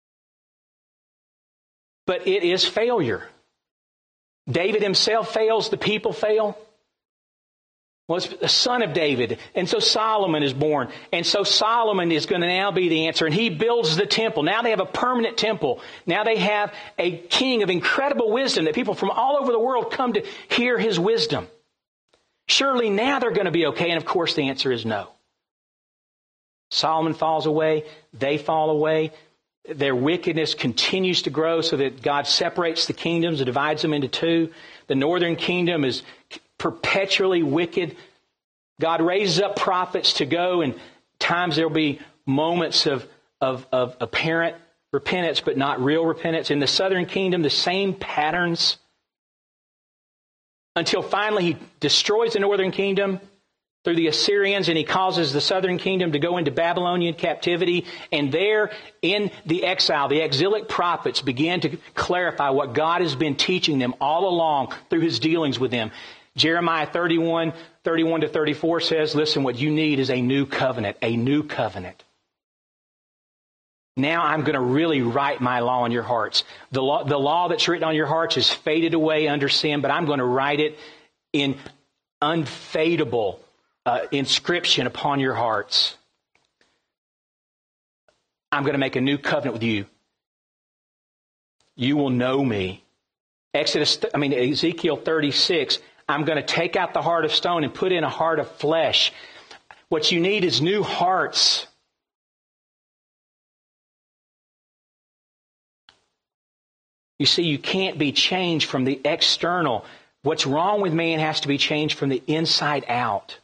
But it is failure. David himself fails. The people fail. Well, it's the son of David. And so Solomon is born. And so Solomon is going to now be the answer. And he builds the temple. Now they have a permanent temple. Now they have a king of incredible wisdom that people from all over the world come to hear his wisdom. Surely now they're going to be okay. And of course the answer is no. Solomon falls away. They fall away. Their wickedness continues to grow so that God separates the kingdoms and divides them into two. The northern kingdom is perpetually wicked. God raises up prophets to go, and times there'll be moments of, of, of apparent repentance, but not real repentance. In the southern kingdom, the same patterns. Until finally he destroys the northern kingdom through the Assyrians, and he causes the southern kingdom to go into Babylonian captivity. And there in the exile, the exilic prophets began to clarify what God has been teaching them all along through his dealings with them. Jeremiah thirty-one, thirty-one to thirty-four says, listen, what you need is a new covenant, a new covenant. Now I'm going to really write my law on your hearts. The law, the law that's written on your hearts is faded away under sin, but I'm going to write it in unfadable Uh, inscription upon your hearts. I'm going to make a new covenant with you. You will know me. Exodus, I mean, Ezekiel thirty-six, I'm going to take out the heart of stone and put in a heart of flesh. What you need is new hearts. You see, you can't be changed from the external. What's wrong with man has to be changed from the inside out.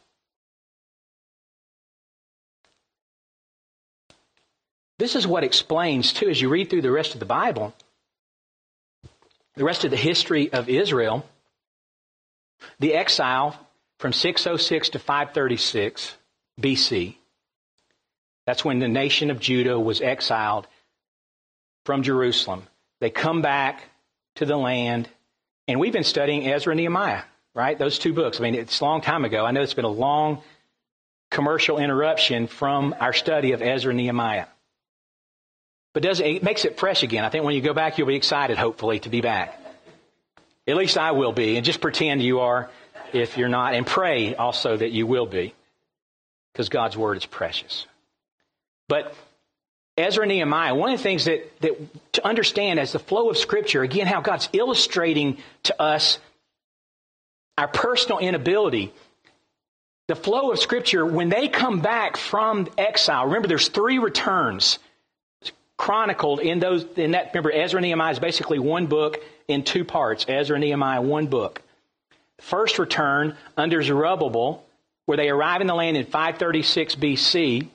This is what explains, too, as you read through the rest of the Bible, the rest of the history of Israel, the exile from six oh six to five thirty-six B C. That's when the nation of Judah was exiled from Jerusalem. They come back to the land, and we've been studying Ezra and Nehemiah, right? Those two books. I mean, it's a long time ago. I know it's been a long commercial interruption from our study of Ezra and Nehemiah. But does it, it makes it fresh again. I think when you go back, you'll be excited, hopefully, to be back. At least I will be. And just pretend you are if you're not. And pray also that you will be. Because God's Word is precious. But Ezra and Nehemiah, one of the things that, that to understand as the flow of Scripture, again, how God's illustrating to us our personal inability. The flow of Scripture, when they come back from exile, remember there's three returns chronicled in those, in that, remember, Ezra and Nehemiah is basically one book in two parts. Ezra and Nehemiah, one book. First return under Zerubbabel, where they arrive in the land in five thirty-six B C.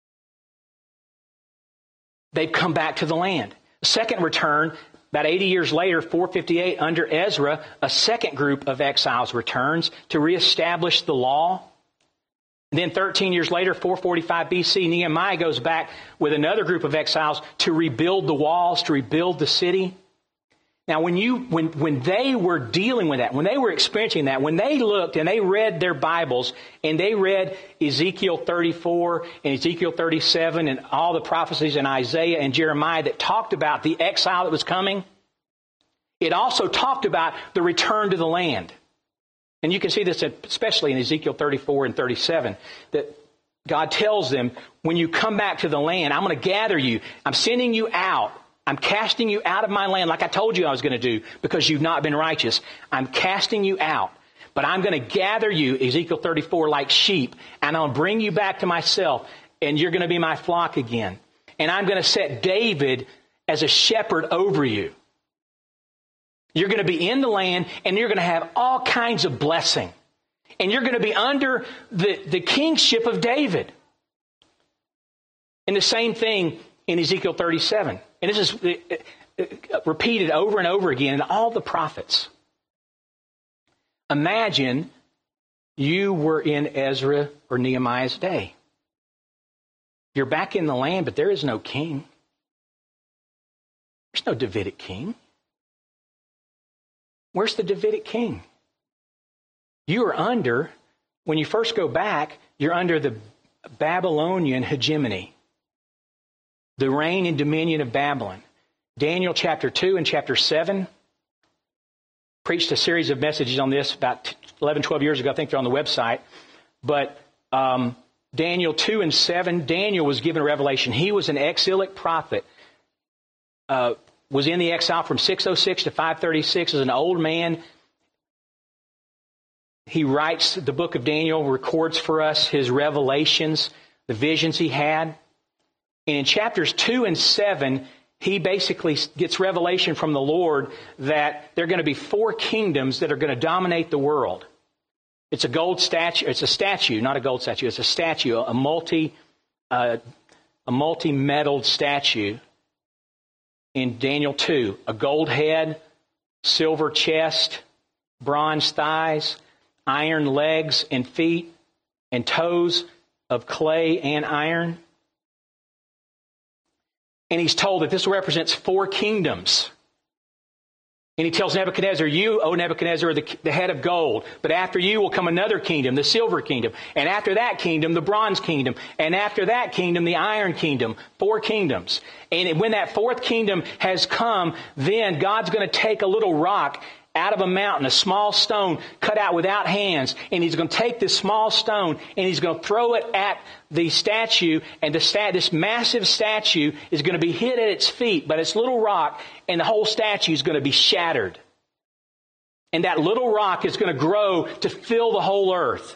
They've come back to the land. Second return, about eighty years later, four fifty-eight, under Ezra, a second group of exiles returns to reestablish the law. And then thirteen years later, four forty-five B C, Nehemiah goes back with another group of exiles to rebuild the walls, to rebuild the city. Now, when you, when, when they were dealing with that, when they were experiencing that, when they looked and they read their Bibles and they read Ezekiel thirty-four and Ezekiel thirty-seven and all the prophecies in Isaiah and Jeremiah that talked about the exile that was coming, it also talked about the return to the land. And you can see this especially in Ezekiel thirty-four and thirty-seven, that God tells them, when you come back to the land, I'm going to gather you. I'm sending you out. I'm casting you out of my land like I told you I was going to do because you've not been righteous. I'm casting you out. But I'm going to gather you, Ezekiel thirty-four, like sheep, and I'll bring you back to myself, and you're going to be my flock again. And I'm going to set David as a shepherd over you. You're going to be in the land, and you're going to have all kinds of blessing. And you're going to be under the, the kingship of David. And the same thing in Ezekiel thirty-seven. And this is repeated over and over again in all the prophets. Imagine you were in Ezra or Nehemiah's day. You're back in the land, but there is no king. There's no Davidic king. Where's the Davidic king? You are under, when you first go back, you're under the Babylonian hegemony, the reign and dominion of Babylon. Daniel chapter two and chapter seven preached a series of messages on this about eleven, twelve years ago. I think they're on the website. But um, Daniel two and seven, Daniel was given a revelation. He was an exilic prophet. Uh, was in the exile from six oh six to five thirty-six as an old man. He writes the book of Daniel, records for us his revelations, the visions he had. And in chapters two and seven, he basically gets revelation from the Lord that there are going to be four kingdoms that are going to dominate the world. It's a gold statue. It's a statue, not a gold statue. It's a statue, a multi, uh, a multi-metalled statue. In Daniel two, a gold head, silver chest, bronze thighs, iron legs and feet, and toes of clay and iron. And he's told that this represents four kingdoms. And he tells Nebuchadnezzar, you, O Nebuchadnezzar, are the, the head of gold. But after you will come another kingdom, the silver kingdom. And after that kingdom, the bronze kingdom. And after that kingdom, the iron kingdom. Four kingdoms. And when that fourth kingdom has come, then God's going to take a little rock out of a mountain, a small stone cut out without hands. And he's going to take this small stone and he's going to throw it at the statue. And the stat, this massive statue is going to be hit at its feet by this little rock, and the whole statue is going to be shattered. And that little rock is going to grow to fill the whole earth.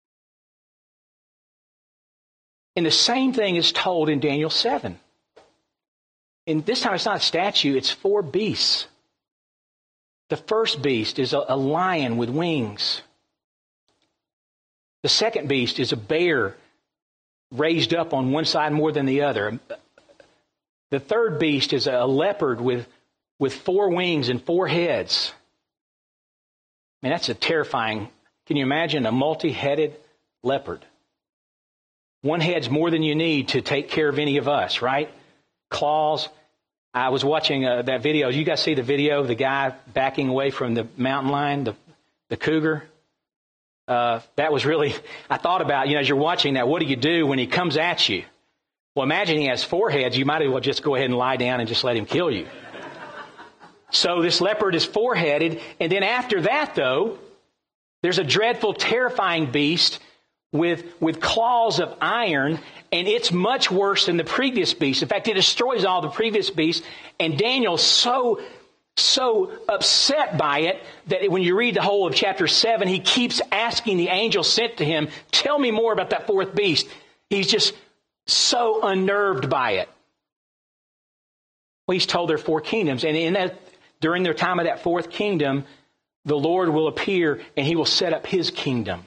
And the same thing is told in Daniel seven. And this time it's not a statue, it's four beasts. The first beast is a, a lion with wings. The second beast is a bear raised up on one side more than the other. The third beast is a leopard with, with four wings and four heads. I mean, that's a terrifying. Can you imagine a multi-headed leopard? One head's more than you need to take care of any of us, right? Claws. I was watching uh, that video. You guys see the video of the guy backing away from the mountain lion, the, the cougar? Uh, that was really, I thought about, you know, as you're watching that, what do you do when he comes at you? Well, imagine he has four heads. You might as well just go ahead and lie down and just let him kill you. So this leopard is four-headed. And then after that, though, there's a dreadful, terrifying beast with, with claws of iron, and it's much worse than the previous beast. In fact, it destroys all the previous beasts, and Daniel's so, so upset by it that when you read the whole of chapter seven, he keeps asking the angel sent to him, tell me more about that fourth beast. He's just so unnerved by it. Well, he's told there are four kingdoms, and in that, during their time of that fourth kingdom, the Lord will appear, and he will set up his kingdom.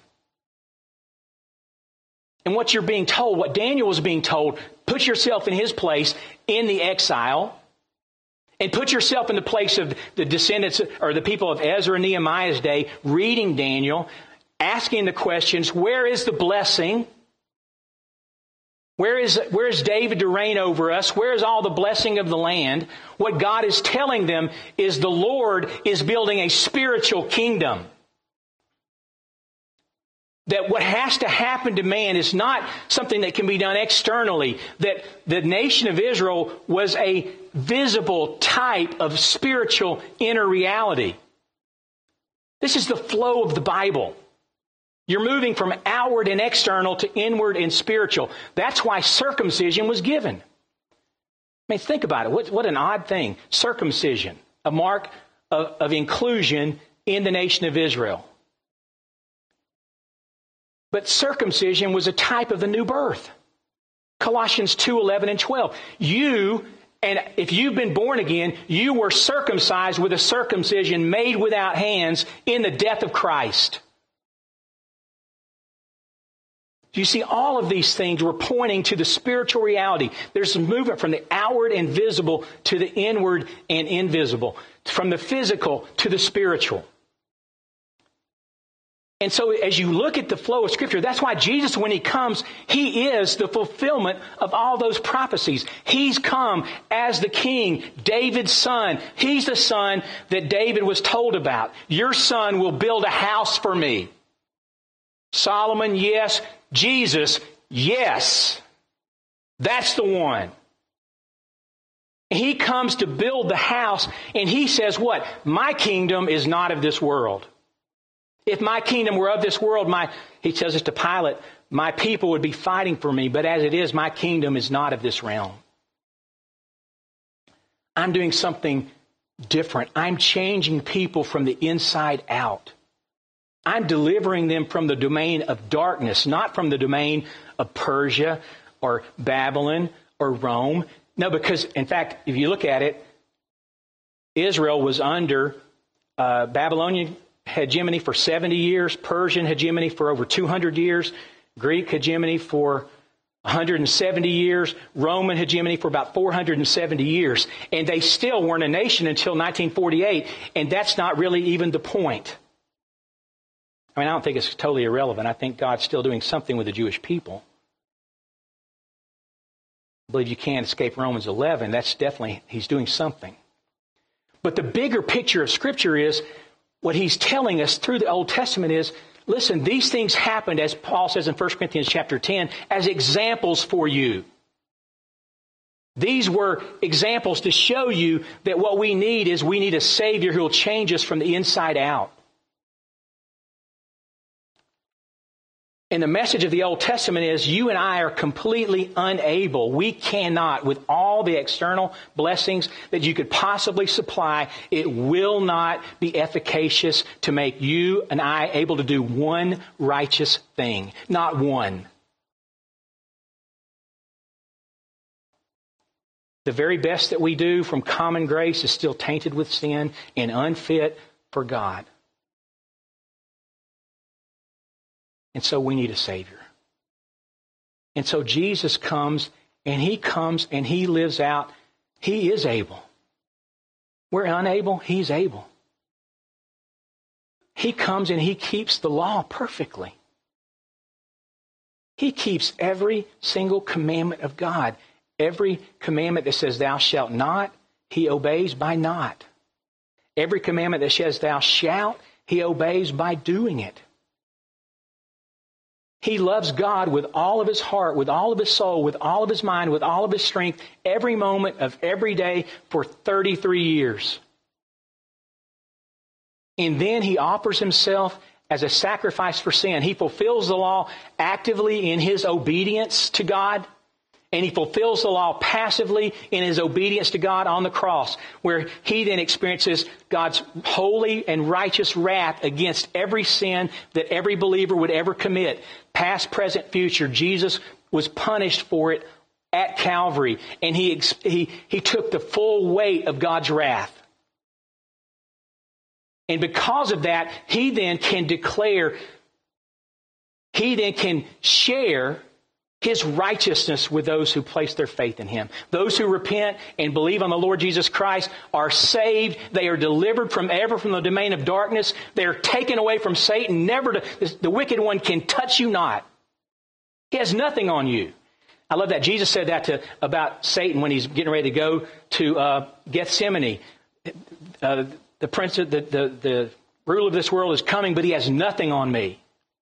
And what you're being told, what Daniel was being told, put yourself in his place in the exile, and put yourself in the place of the descendants or the people of Ezra and Nehemiah's day, reading Daniel, asking the questions, where is the blessing? Where is, where is David to reign over us? Where is all the blessing of the land? What God is telling them is the Lord is building a spiritual kingdom. That what has to happen to man is not something that can be done externally. That the nation of Israel was a visible type of spiritual inner reality. This is the flow of the Bible. You're moving from outward and external to inward and spiritual. That's why circumcision was given. I mean, think about it. What, what an odd thing. Circumcision, a mark of, of inclusion in the nation of Israel. But circumcision was a type of the new birth. Colossians two, eleven and twelve. You, and if you've been born again, you were circumcised with a circumcision made without hands in the death of Christ. You see, all of these things were pointing to the spiritual reality. There's a movement from the outward and visible to the inward and invisible, from the physical to the spiritual. And so as you look at the flow of Scripture, that's why Jesus, when He comes, He is the fulfillment of all those prophecies. He's come as the King, David's son. He's the son that David was told about. Your son will build a house for me. Solomon, yes. Jesus, yes. That's the one. He comes to build the house, and He says what? My kingdom is not of this world. If my kingdom were of this world, my, He tells us to Pilate, my people would be fighting for me, but as it is, my kingdom is not of this realm. I'm doing something different. I'm changing people from the inside out. I'm delivering them from the domain of darkness, not from the domain of Persia or Babylon or Rome. No, because, in fact, if you look at it, Israel was under uh, Babylonian hegemony for seventy years, Persian hegemony for over two hundred years, Greek hegemony for one hundred seventy years, Roman hegemony for about four hundred seventy years. And they still weren't a nation until nineteen forty-eight, and that's not really even the point. I mean, I don't think it's totally irrelevant. I think God's still doing something with the Jewish people. I believe you can't escape Romans eleven. That's definitely, He's doing something. But the bigger picture of Scripture is, what He's telling us through the Old Testament is, listen, these things happened, as Paul says in First Corinthians chapter ten, as examples for you. These were examples to show you that what we need is we need a Savior who will change us from the inside out. And the message of the Old Testament is you and I are completely unable. We cannot, with all the external blessings that you could possibly supply, it will not be efficacious to make you and I able to do one righteous thing. Not one. The very best that we do from common grace is still tainted with sin and unfit for God. And so we need a Savior. And so Jesus comes, and He comes, and He lives out. He is able. We're unable. He's able. He comes and He keeps the law perfectly. He keeps every single commandment of God. Every commandment that says thou shalt not, He obeys by not. Every commandment that says thou shalt, He obeys by doing it. He loves God with all of his heart, with all of his soul, with all of his mind, with all of his strength, every moment of every day for thirty-three years. And then He offers Himself as a sacrifice for sin. He fulfills the law actively in His obedience to God. And He fulfills the law passively in His obedience to God on the cross, where He then experiences God's holy and righteous wrath against every sin that every believer would ever commit. Past, present, future. Jesus was punished for it at Calvary. And he, he, he took the full weight of God's wrath. And because of that, He then can declare, He then can share His righteousness with those who place their faith in Him. Those who repent and believe on the Lord Jesus Christ are saved. They are delivered from ever from the domain of darkness. They are taken away from Satan. Never to, the wicked one can touch you not. He has nothing on you. I love that. Jesus said that to, about Satan when he's getting ready to go to uh, Gethsemane. Uh, the prince, of the, the, the ruler of this world is coming, but he has nothing on me.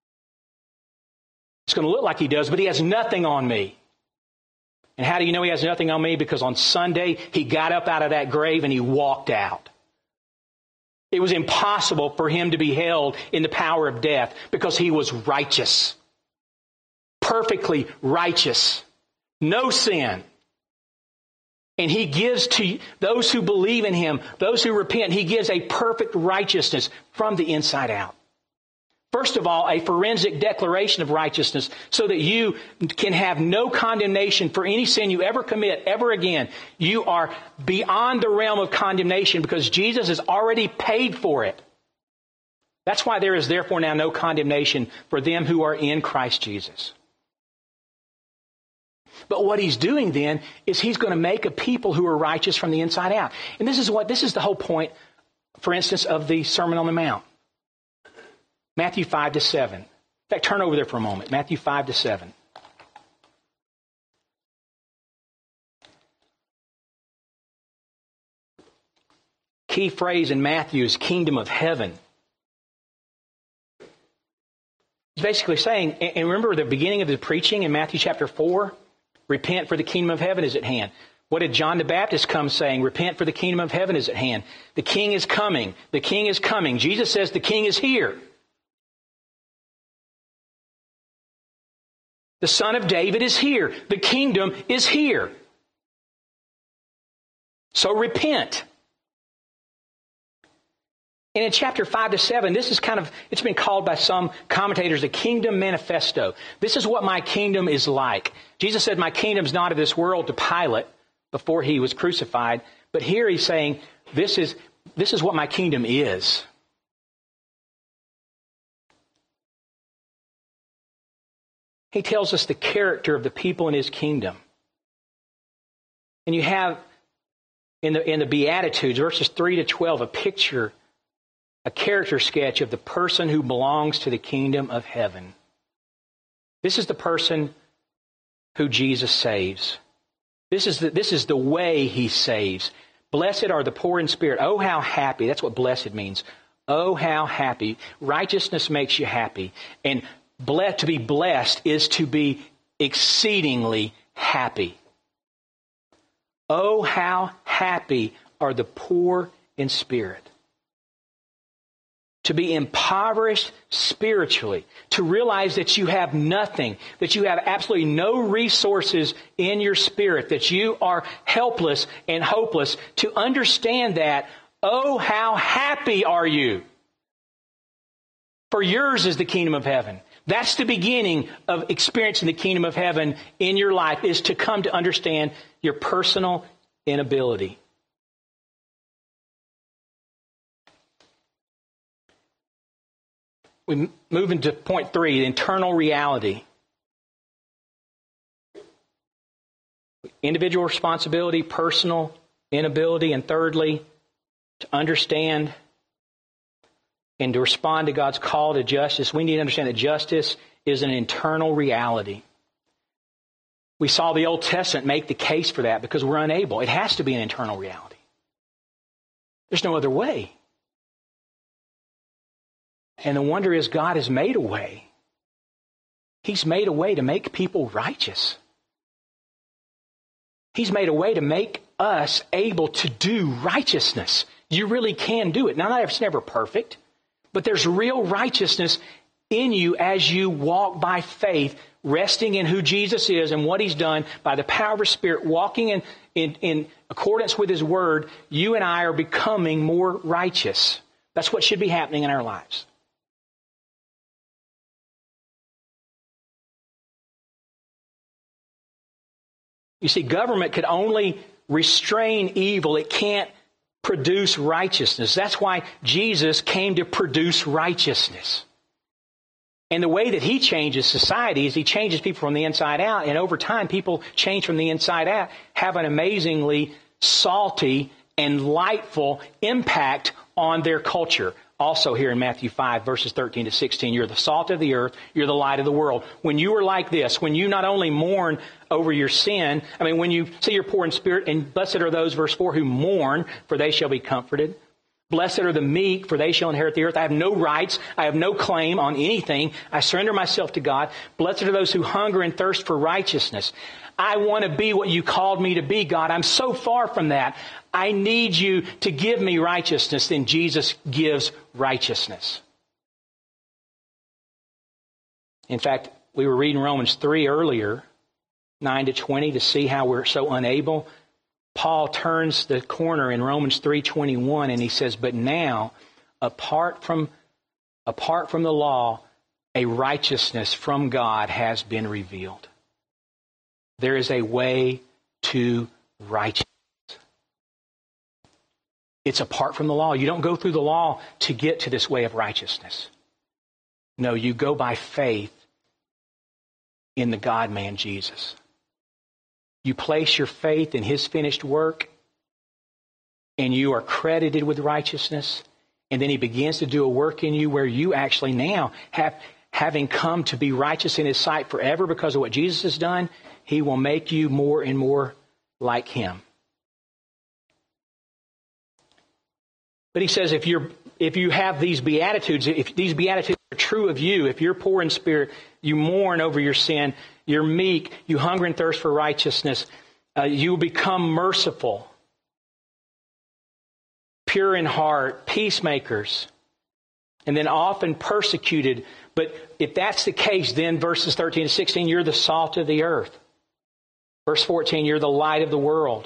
It's going to look like he does, but he has nothing on me. And how do you know he has nothing on me? Because on Sunday, he got up out of that grave and he walked out. It was impossible for him to be held in the power of death because he was righteous. Perfectly righteous. No sin. And he gives to those who believe in him, those who repent, he gives a perfect righteousness from the inside out. First of all, a forensic declaration of righteousness so that you can have no condemnation for any sin you ever commit ever again. You are beyond the realm of condemnation because Jesus has already paid for it. That's why there is therefore now no condemnation for them who are in Christ Jesus. But what he's doing then is he's going to make a people who are righteous from the inside out. And this is what, this is the whole point, for instance, of the Sermon on the Mount. Matthew five to seven. In fact, turn over there for a moment. Matthew five to seven. Key phrase in Matthew is kingdom of heaven. He's basically saying, and remember the beginning of the preaching in Matthew chapter four? Repent, for the kingdom of heaven is at hand. What did John the Baptist come saying? Repent, for the kingdom of heaven is at hand. The king is coming. The king is coming. Jesus says the king is here. The Son of David is here. The kingdom is here. So repent. And in chapter five to seven, this is kind of, it's been called by some commentators a kingdom manifesto. This is what my kingdom is like. Jesus said, my kingdom's not of this world to Pilate before he was crucified. But here he's saying, this is, this is what my kingdom is. He tells us the character of the people in his kingdom. And you have in the, in the Beatitudes, verses three to twelve, a picture, a character sketch of the person who belongs to the kingdom of heaven. This is the person who Jesus saves. This is the, this is the way he saves. Blessed are the poor in spirit. Oh, how happy. That's what blessed means. Oh, how happy. Righteousness makes you happy. And ble- to be blessed is to be exceedingly happy. Oh, how happy are the poor in spirit. To be impoverished spiritually, to realize that you have nothing, that you have absolutely no resources in your spirit, that you are helpless and hopeless, to understand that, oh, how happy are you? For yours is the kingdom of heaven. That's the beginning of experiencing the kingdom of heaven in your life, is to come to understand your personal inability. We move into point three, the internal reality. Individual responsibility, personal inability, and thirdly, to understand and to respond to God's call to justice. We need to understand that justice is an internal reality. We saw the Old Testament make the case for that because we're unable. It has to be an internal reality. There's no other way. And the wonder is God has made a way. He's made a way to make people righteous. He's made a way to make us able to do righteousness. You really can do it. Now, it's never perfect, but there's real righteousness in you as you walk by faith, resting in who Jesus is and what he's done by the power of his Spirit, walking in, in, in accordance with his word. You and I are becoming more righteous. That's what should be happening in our lives. You see, government could only restrain evil. It can't produce righteousness. That's why Jesus came to produce righteousness. And the way that he changes society is he changes people from the inside out. And over time, people change from the inside out, have an amazingly salty and lightful impact on their culture. Also here in Matthew five, verses thirteen to sixteen, you're the salt of the earth, you're the light of the world. When you are like this, when you not only mourn over your sin, I mean, when you say you're poor in spirit, and blessed are those, verse four, who mourn, for they shall be comforted. Blessed are the meek, for they shall inherit the earth. I have no rights. I have no claim on anything. I surrender myself to God. Blessed are those who hunger and thirst for righteousness. I want to be what you called me to be, God. I'm so far from that. I need you to give me righteousness. Then Jesus gives righteousness. In fact, we were reading Romans three earlier, nine to twenty, to see how we're so unable. Paul turns the corner in Romans three twenty-one and he says, but now, apart from, apart from the law, a righteousness from God has been revealed. There is a way to righteousness. It's apart from the law. You don't go through the law to get to this way of righteousness. No, you go by faith in the God-man Jesus. You place your faith in His finished work, and you are credited with righteousness, and then He begins to do a work in you where you actually now, have, having come to be righteous in His sight forever because of what Jesus has done, He will make you more and more like Him. But He says if you're if you have these Beatitudes, if these Beatitudes are true of you, if you're poor in spirit, you mourn over your sin, you're meek, you hunger and thirst for righteousness, uh, you become merciful, pure in heart, peacemakers, and then often persecuted. But if that's the case, then verses thirteen to sixteen, you're the salt of the earth. Verse fourteen, you're the light of the world.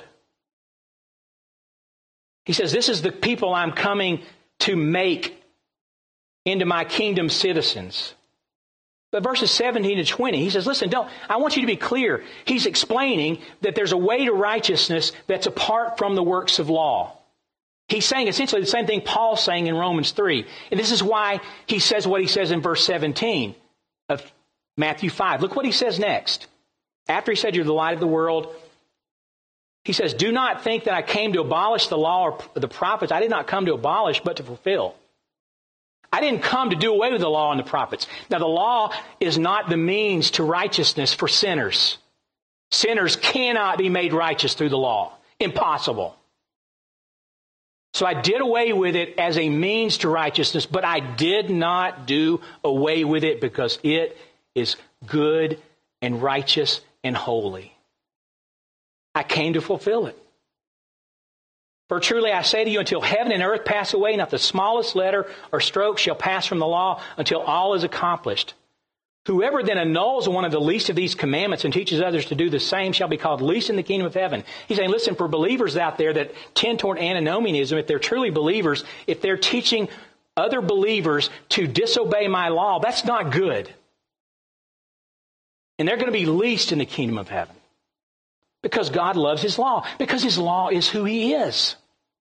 He says, this is the people I'm coming to make into my kingdom citizens. But verses seventeen to twenty, he says, listen, don't, I want you to be clear. He's explaining that there's a way to righteousness that's apart from the works of law. He's saying essentially the same thing Paul's saying in Romans three. And this is why he says what he says in verse seventeen of Matthew five. Look what he says next. After he said, you're the light of the world, he says, do not think that I came to abolish the law or the prophets. I did not come to abolish, but to fulfill. I didn't come to do away with the law and the prophets. Now, the law is not the means to righteousness for sinners. Sinners cannot be made righteous through the law. Impossible. So I did away with it as a means to righteousness, but I did not do away with it because it is good and righteous and holy. I came to fulfill it. For truly I say to you, until heaven and earth pass away, not the smallest letter or stroke shall pass from the law until all is accomplished. Whoever then annuls one of the least of these commandments and teaches others to do the same shall be called least in the kingdom of heaven. He's saying, listen, for believers out there that tend toward antinomianism, if they're truly believers, if they're teaching other believers to disobey my law, that's not good. And they're going to be least in the kingdom of heaven. Because God loves His law. Because His law is who He is.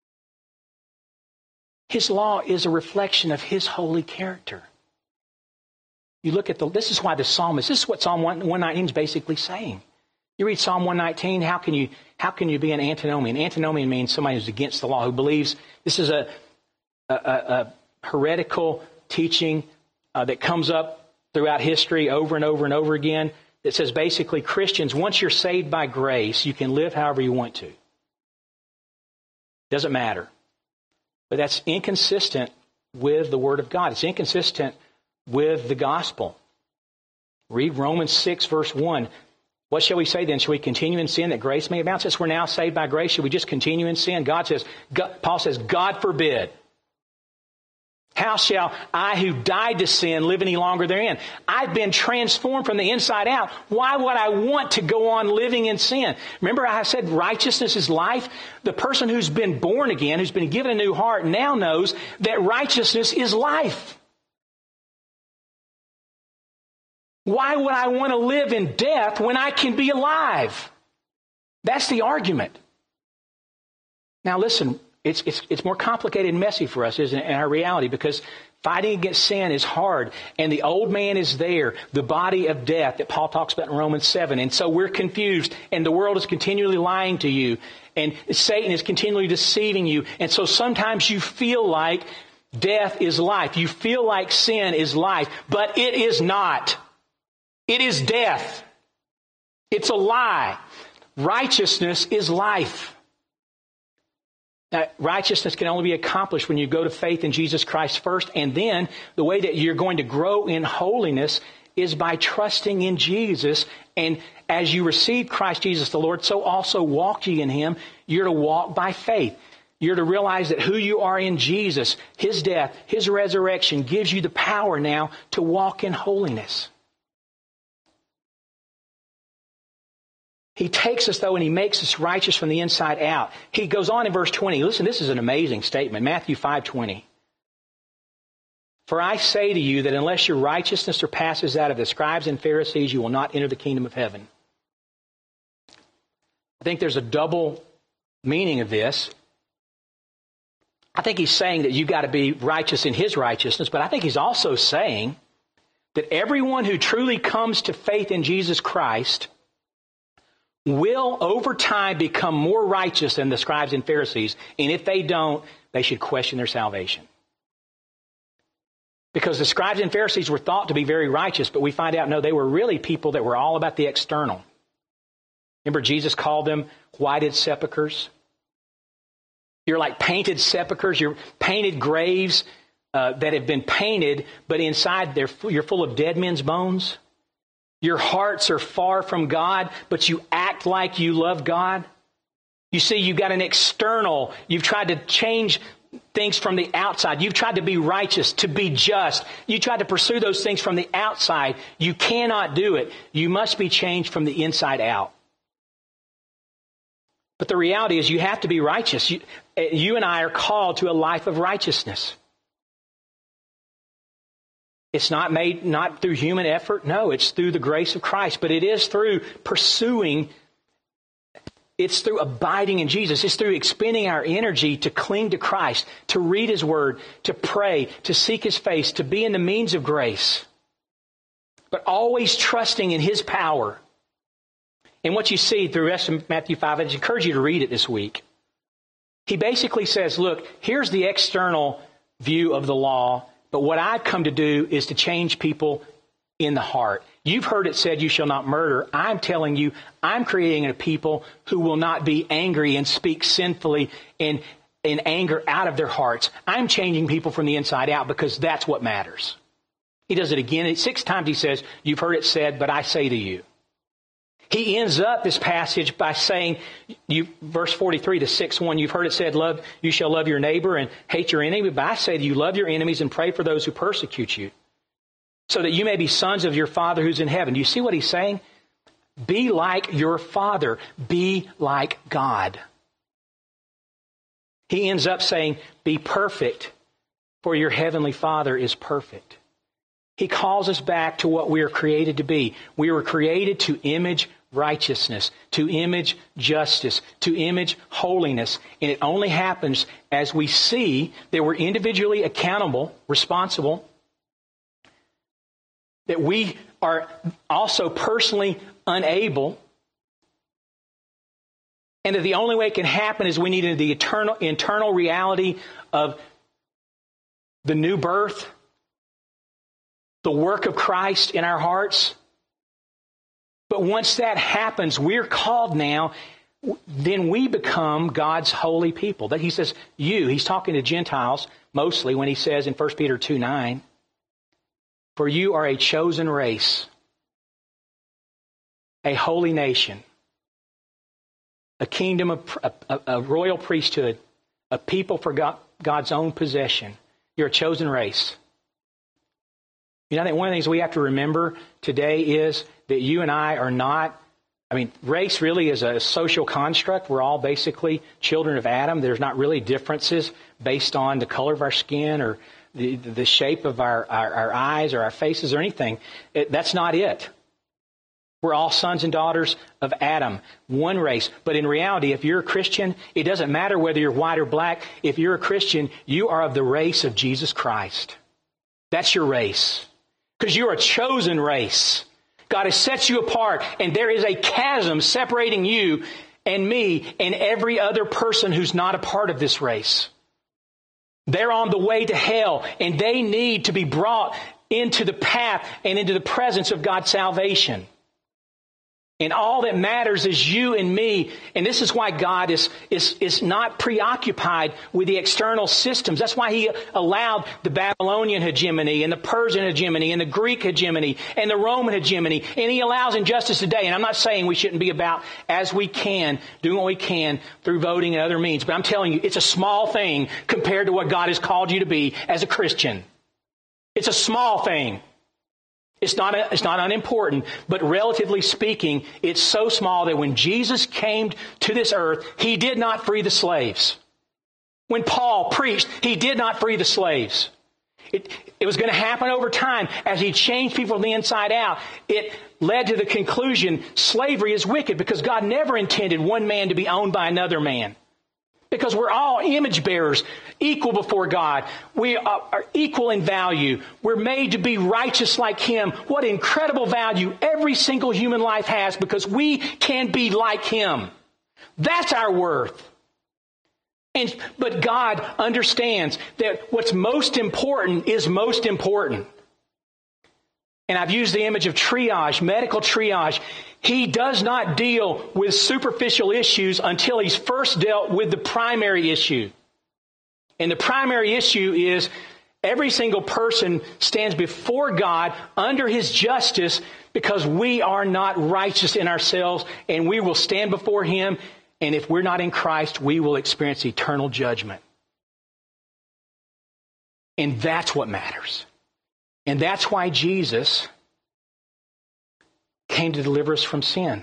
His law is a reflection of His holy character. You look at the, this is why the psalmist, this is what Psalm one nineteen is basically saying. You read Psalm one nineteen, how can you, how can you be an antinomian? Antinomian means somebody who's against the law, who believes this is a, a, a heretical teaching uh, that comes up throughout history over and over and over again. That says basically Christians, once you're saved by grace, you can live however you want to. Doesn't matter. But that's inconsistent with the Word of God. It's inconsistent with the gospel. Read Romans six, verse one. What shall we say then? Shall we continue in sin that grace may abound? Since we're now saved by grace, should we just continue in sin? God says, God, Paul says, God forbid. How shall I who died to sin live any longer therein? I've been transformed from the inside out. Why would I want to go on living in sin? Remember I said righteousness is life? The person who's been born again, who's been given a new heart, now knows that righteousness is life. Why would I want to live in death when I can be alive? That's the argument. Now listen, It's, it's, it's more complicated and messy for us, isn't it, in our reality, because fighting against sin is hard, and the old man is there, the body of death that Paul talks about in Romans seven, and so we're confused, and the world is continually lying to you, and Satan is continually deceiving you, and so sometimes you feel like death is life. You feel like sin is life, but it is not. It is death. It's a lie. Righteousness is life. Now, righteousness can only be accomplished when you go to faith in Jesus Christ first. And then the way that you're going to grow in holiness is by trusting in Jesus. And as you receive Christ Jesus the Lord, so also walk ye in Him. You're to walk by faith. You're to realize that who you are in Jesus, His death, His resurrection gives you the power now to walk in holiness. He takes us, though, and He makes us righteous from the inside out. He goes on in verse twenty. Listen, this is an amazing statement. Matthew five twenty. For I say to you that unless your righteousness surpasses that of the scribes and Pharisees, you will not enter the kingdom of heaven. I think there's a double meaning of this. I think He's saying that you've got to be righteous in His righteousness, but I think He's also saying that everyone who truly comes to faith in Jesus Christ will over time become more righteous than the scribes and Pharisees. And if they don't, they should question their salvation. Because the scribes and Pharisees were thought to be very righteous, but we find out, no, they were really people that were all about the external. Remember, Jesus called them whited sepulchres. You're like painted sepulchres. You're painted graves uh, that have been painted, but inside they're, you're full of dead men's bones. Your hearts are far from God, but you act like you love God. You see, you've got an external. You've tried to change things from the outside. You've tried to be righteous, to be just. You tried to pursue those things from the outside. You cannot do it. You must be changed from the inside out. But the reality is you have to be righteous. You, you and I are called to a life of righteousness. It's not made, not through human effort. No, it's through the grace of Christ. But it is through pursuing, it's through abiding in Jesus. It's through expending our energy to cling to Christ, to read His Word, to pray, to seek His face, to be in the means of grace. But always trusting in His power. And what you see through the rest of Matthew five, I encourage you to read it this week. He basically says, look, here's the external view of the law. But what I've come to do is to change people in the heart. You've heard it said, you shall not murder. I'm telling you, I'm creating a people who will not be angry and speak sinfully in, in anger out of their hearts. I'm changing people from the inside out because that's what matters. He does it again. Six times he says, you've heard it said, but I say to you. He ends up this passage by saying, you, verse forty-three to six one, you've heard it said, love, you shall love your neighbor and hate your enemy. But I say to you, love your enemies and pray for those who persecute you, so that you may be sons of your Father who's in heaven. Do you see what he's saying? Be like your Father. Be like God. He ends up saying, be perfect, for your heavenly Father is perfect. He calls us back to what we are created to be. We were created to image righteousness, to image justice, to image holiness. And it only happens as we see that we're individually accountable, responsible, that we are also personally unable, and that the only way it can happen is we need the eternal, internal reality of the new birth, the work of Christ in our hearts. But once that happens, we're called now, then we become God's holy people. That he says, you, he's talking to Gentiles mostly when he says in First Peter two nine, for you are a chosen race, a holy nation, a kingdom of a, a, a royal priesthood, a people for God, God's own possession. You're a chosen race. You know, I think one of the things we have to remember today is that you and I are not, I mean, race really is a social construct. We're all basically children of Adam. There's not really differences based on the color of our skin or the, the shape of our, our, our eyes or our faces or anything. It, that's not it. We're all sons and daughters of Adam, one race. But in reality, if you're a Christian, it doesn't matter whether you're white or black. If you're a Christian, you are of the race of Jesus Christ. That's your race. Because you're a chosen race. God has set you apart, and there is a chasm separating you and me and every other person who's not a part of this race. They're on the way to hell, and they need to be brought into the path and into the presence of God's salvation. And all that matters is you and me. And this is why God is, is, is not preoccupied with the external systems. That's why He allowed the Babylonian hegemony and the Persian hegemony and the Greek hegemony and the Roman hegemony. And He allows injustice today. And I'm not saying we shouldn't be about, as we can, doing what we can through voting and other means. But I'm telling you, it's a small thing compared to what God has called you to be as a Christian. It's a small thing. It's not, a, it's not unimportant, but relatively speaking, it's so small that when Jesus came to this earth, He did not free the slaves. When Paul preached, he did not free the slaves. It, it was going to happen over time as He changed people from the inside out. It led to the conclusion slavery is wicked because God never intended one man to be owned by another man. Because we're all image bearers, equal before God. We are equal in value. We're made to be righteous like Him. What incredible value every single human life has because we can be like Him. That's our worth. And, but God understands that what's most important is most important. And I've used the image of triage, medical triage. He does not deal with superficial issues until He's first dealt with the primary issue. And the primary issue is every single person stands before God under His justice because we are not righteous in ourselves, and we will stand before Him, and if we're not in Christ, we will experience eternal judgment. And that's what matters. And that's why Jesus came to deliver us from sin.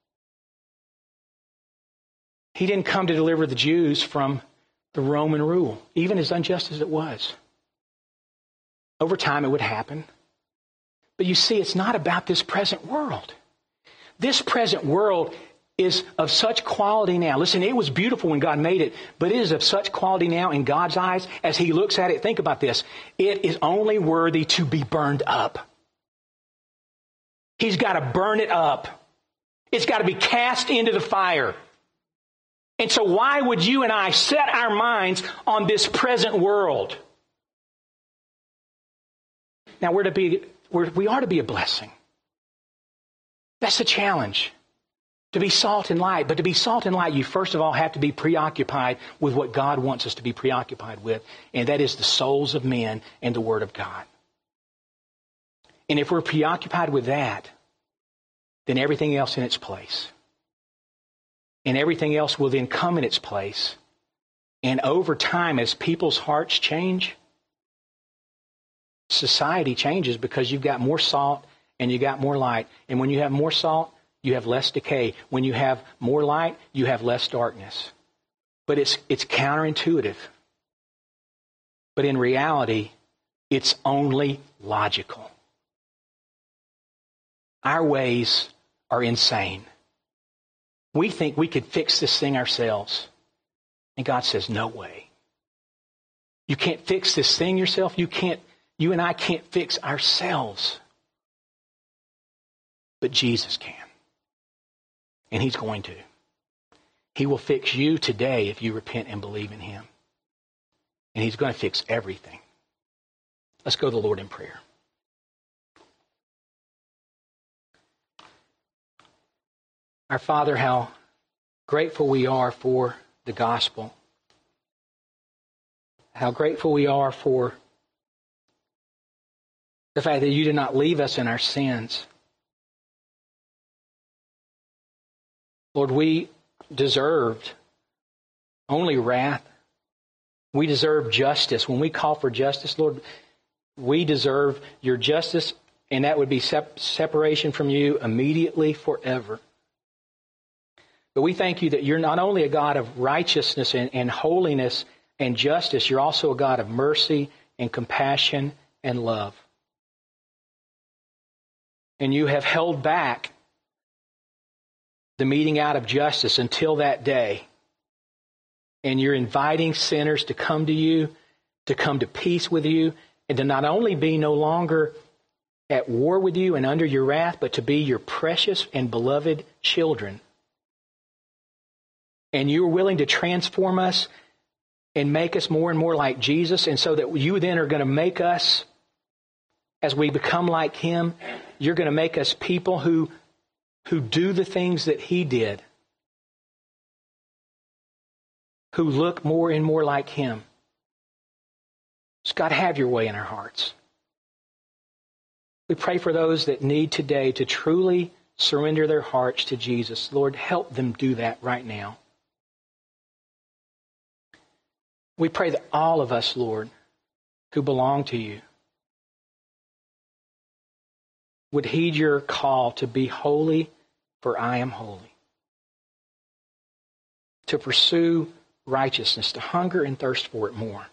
He didn't come to deliver the Jews from the Roman rule, even as unjust as it was. Over time it would happen. But you see, it's not about this present world. This present world is of such quality now. Listen, it was beautiful when God made it, but it is of such quality now in God's eyes as He looks at it. Think about this. It is only worthy to be burned up. He's got to burn it up. It's got to be cast into the fire. And so why would you and I set our minds on this present world? Now we're to be, we're, we are to be a blessing. That's the challenge. To be salt and light. But to be salt and light, you first of all have to be preoccupied with what God wants us to be preoccupied with. And that is the souls of men and the Word of God. And if we're preoccupied with that, then everything else in its place. And everything else will then come in its place. And over time, as people's hearts change, society changes because you've got more salt and you got more light. And when you have more salt, you have less decay. When you have more light, you have less darkness. But it's it's counterintuitive. But in reality, it's only logical. Our ways are insane. We think we could fix this thing ourselves. And God says, no way. You can't fix this thing yourself. You can't, you and I can't fix ourselves. But Jesus can. And He's going to. He will fix you today if you repent and believe in Him. And He's going to fix everything. Let's go to the Lord in prayer. Our Father, how grateful we are for the gospel. How grateful we are for the fact that You did not leave us in our sins. Lord, we deserved only wrath. We deserve justice. When we call for justice, Lord, we deserve Your justice, and that would be sep- separation from You immediately forever. But we thank You that You're not only a God of righteousness and, and holiness and justice, You're also a God of mercy and compassion and love. And You have held back the meting out of justice until that day. And You're inviting sinners to come to You, to come to peace with You, and to not only be no longer at war with You and under Your wrath, but to be Your precious and beloved children. And You're willing to transform us and make us more and more like Jesus. And so that You then are going to make us, as we become like Him, You're going to make us people who who do the things that he did, who look more and more like him. So God, have your way in our hearts. We pray for those that need today to truly surrender their hearts to Jesus. Lord, help them do that right now. We pray that all of us, Lord, who belong to you, would heed your call to be holy, for I am holy. To pursue righteousness, to hunger and thirst for it more.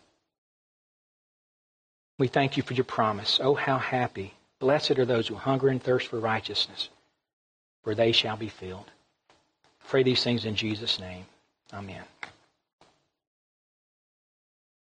We thank you for your promise. Oh, how happy, blessed are those who hunger and thirst for righteousness, for they shall be filled. Pray these things in Jesus' name. Amen.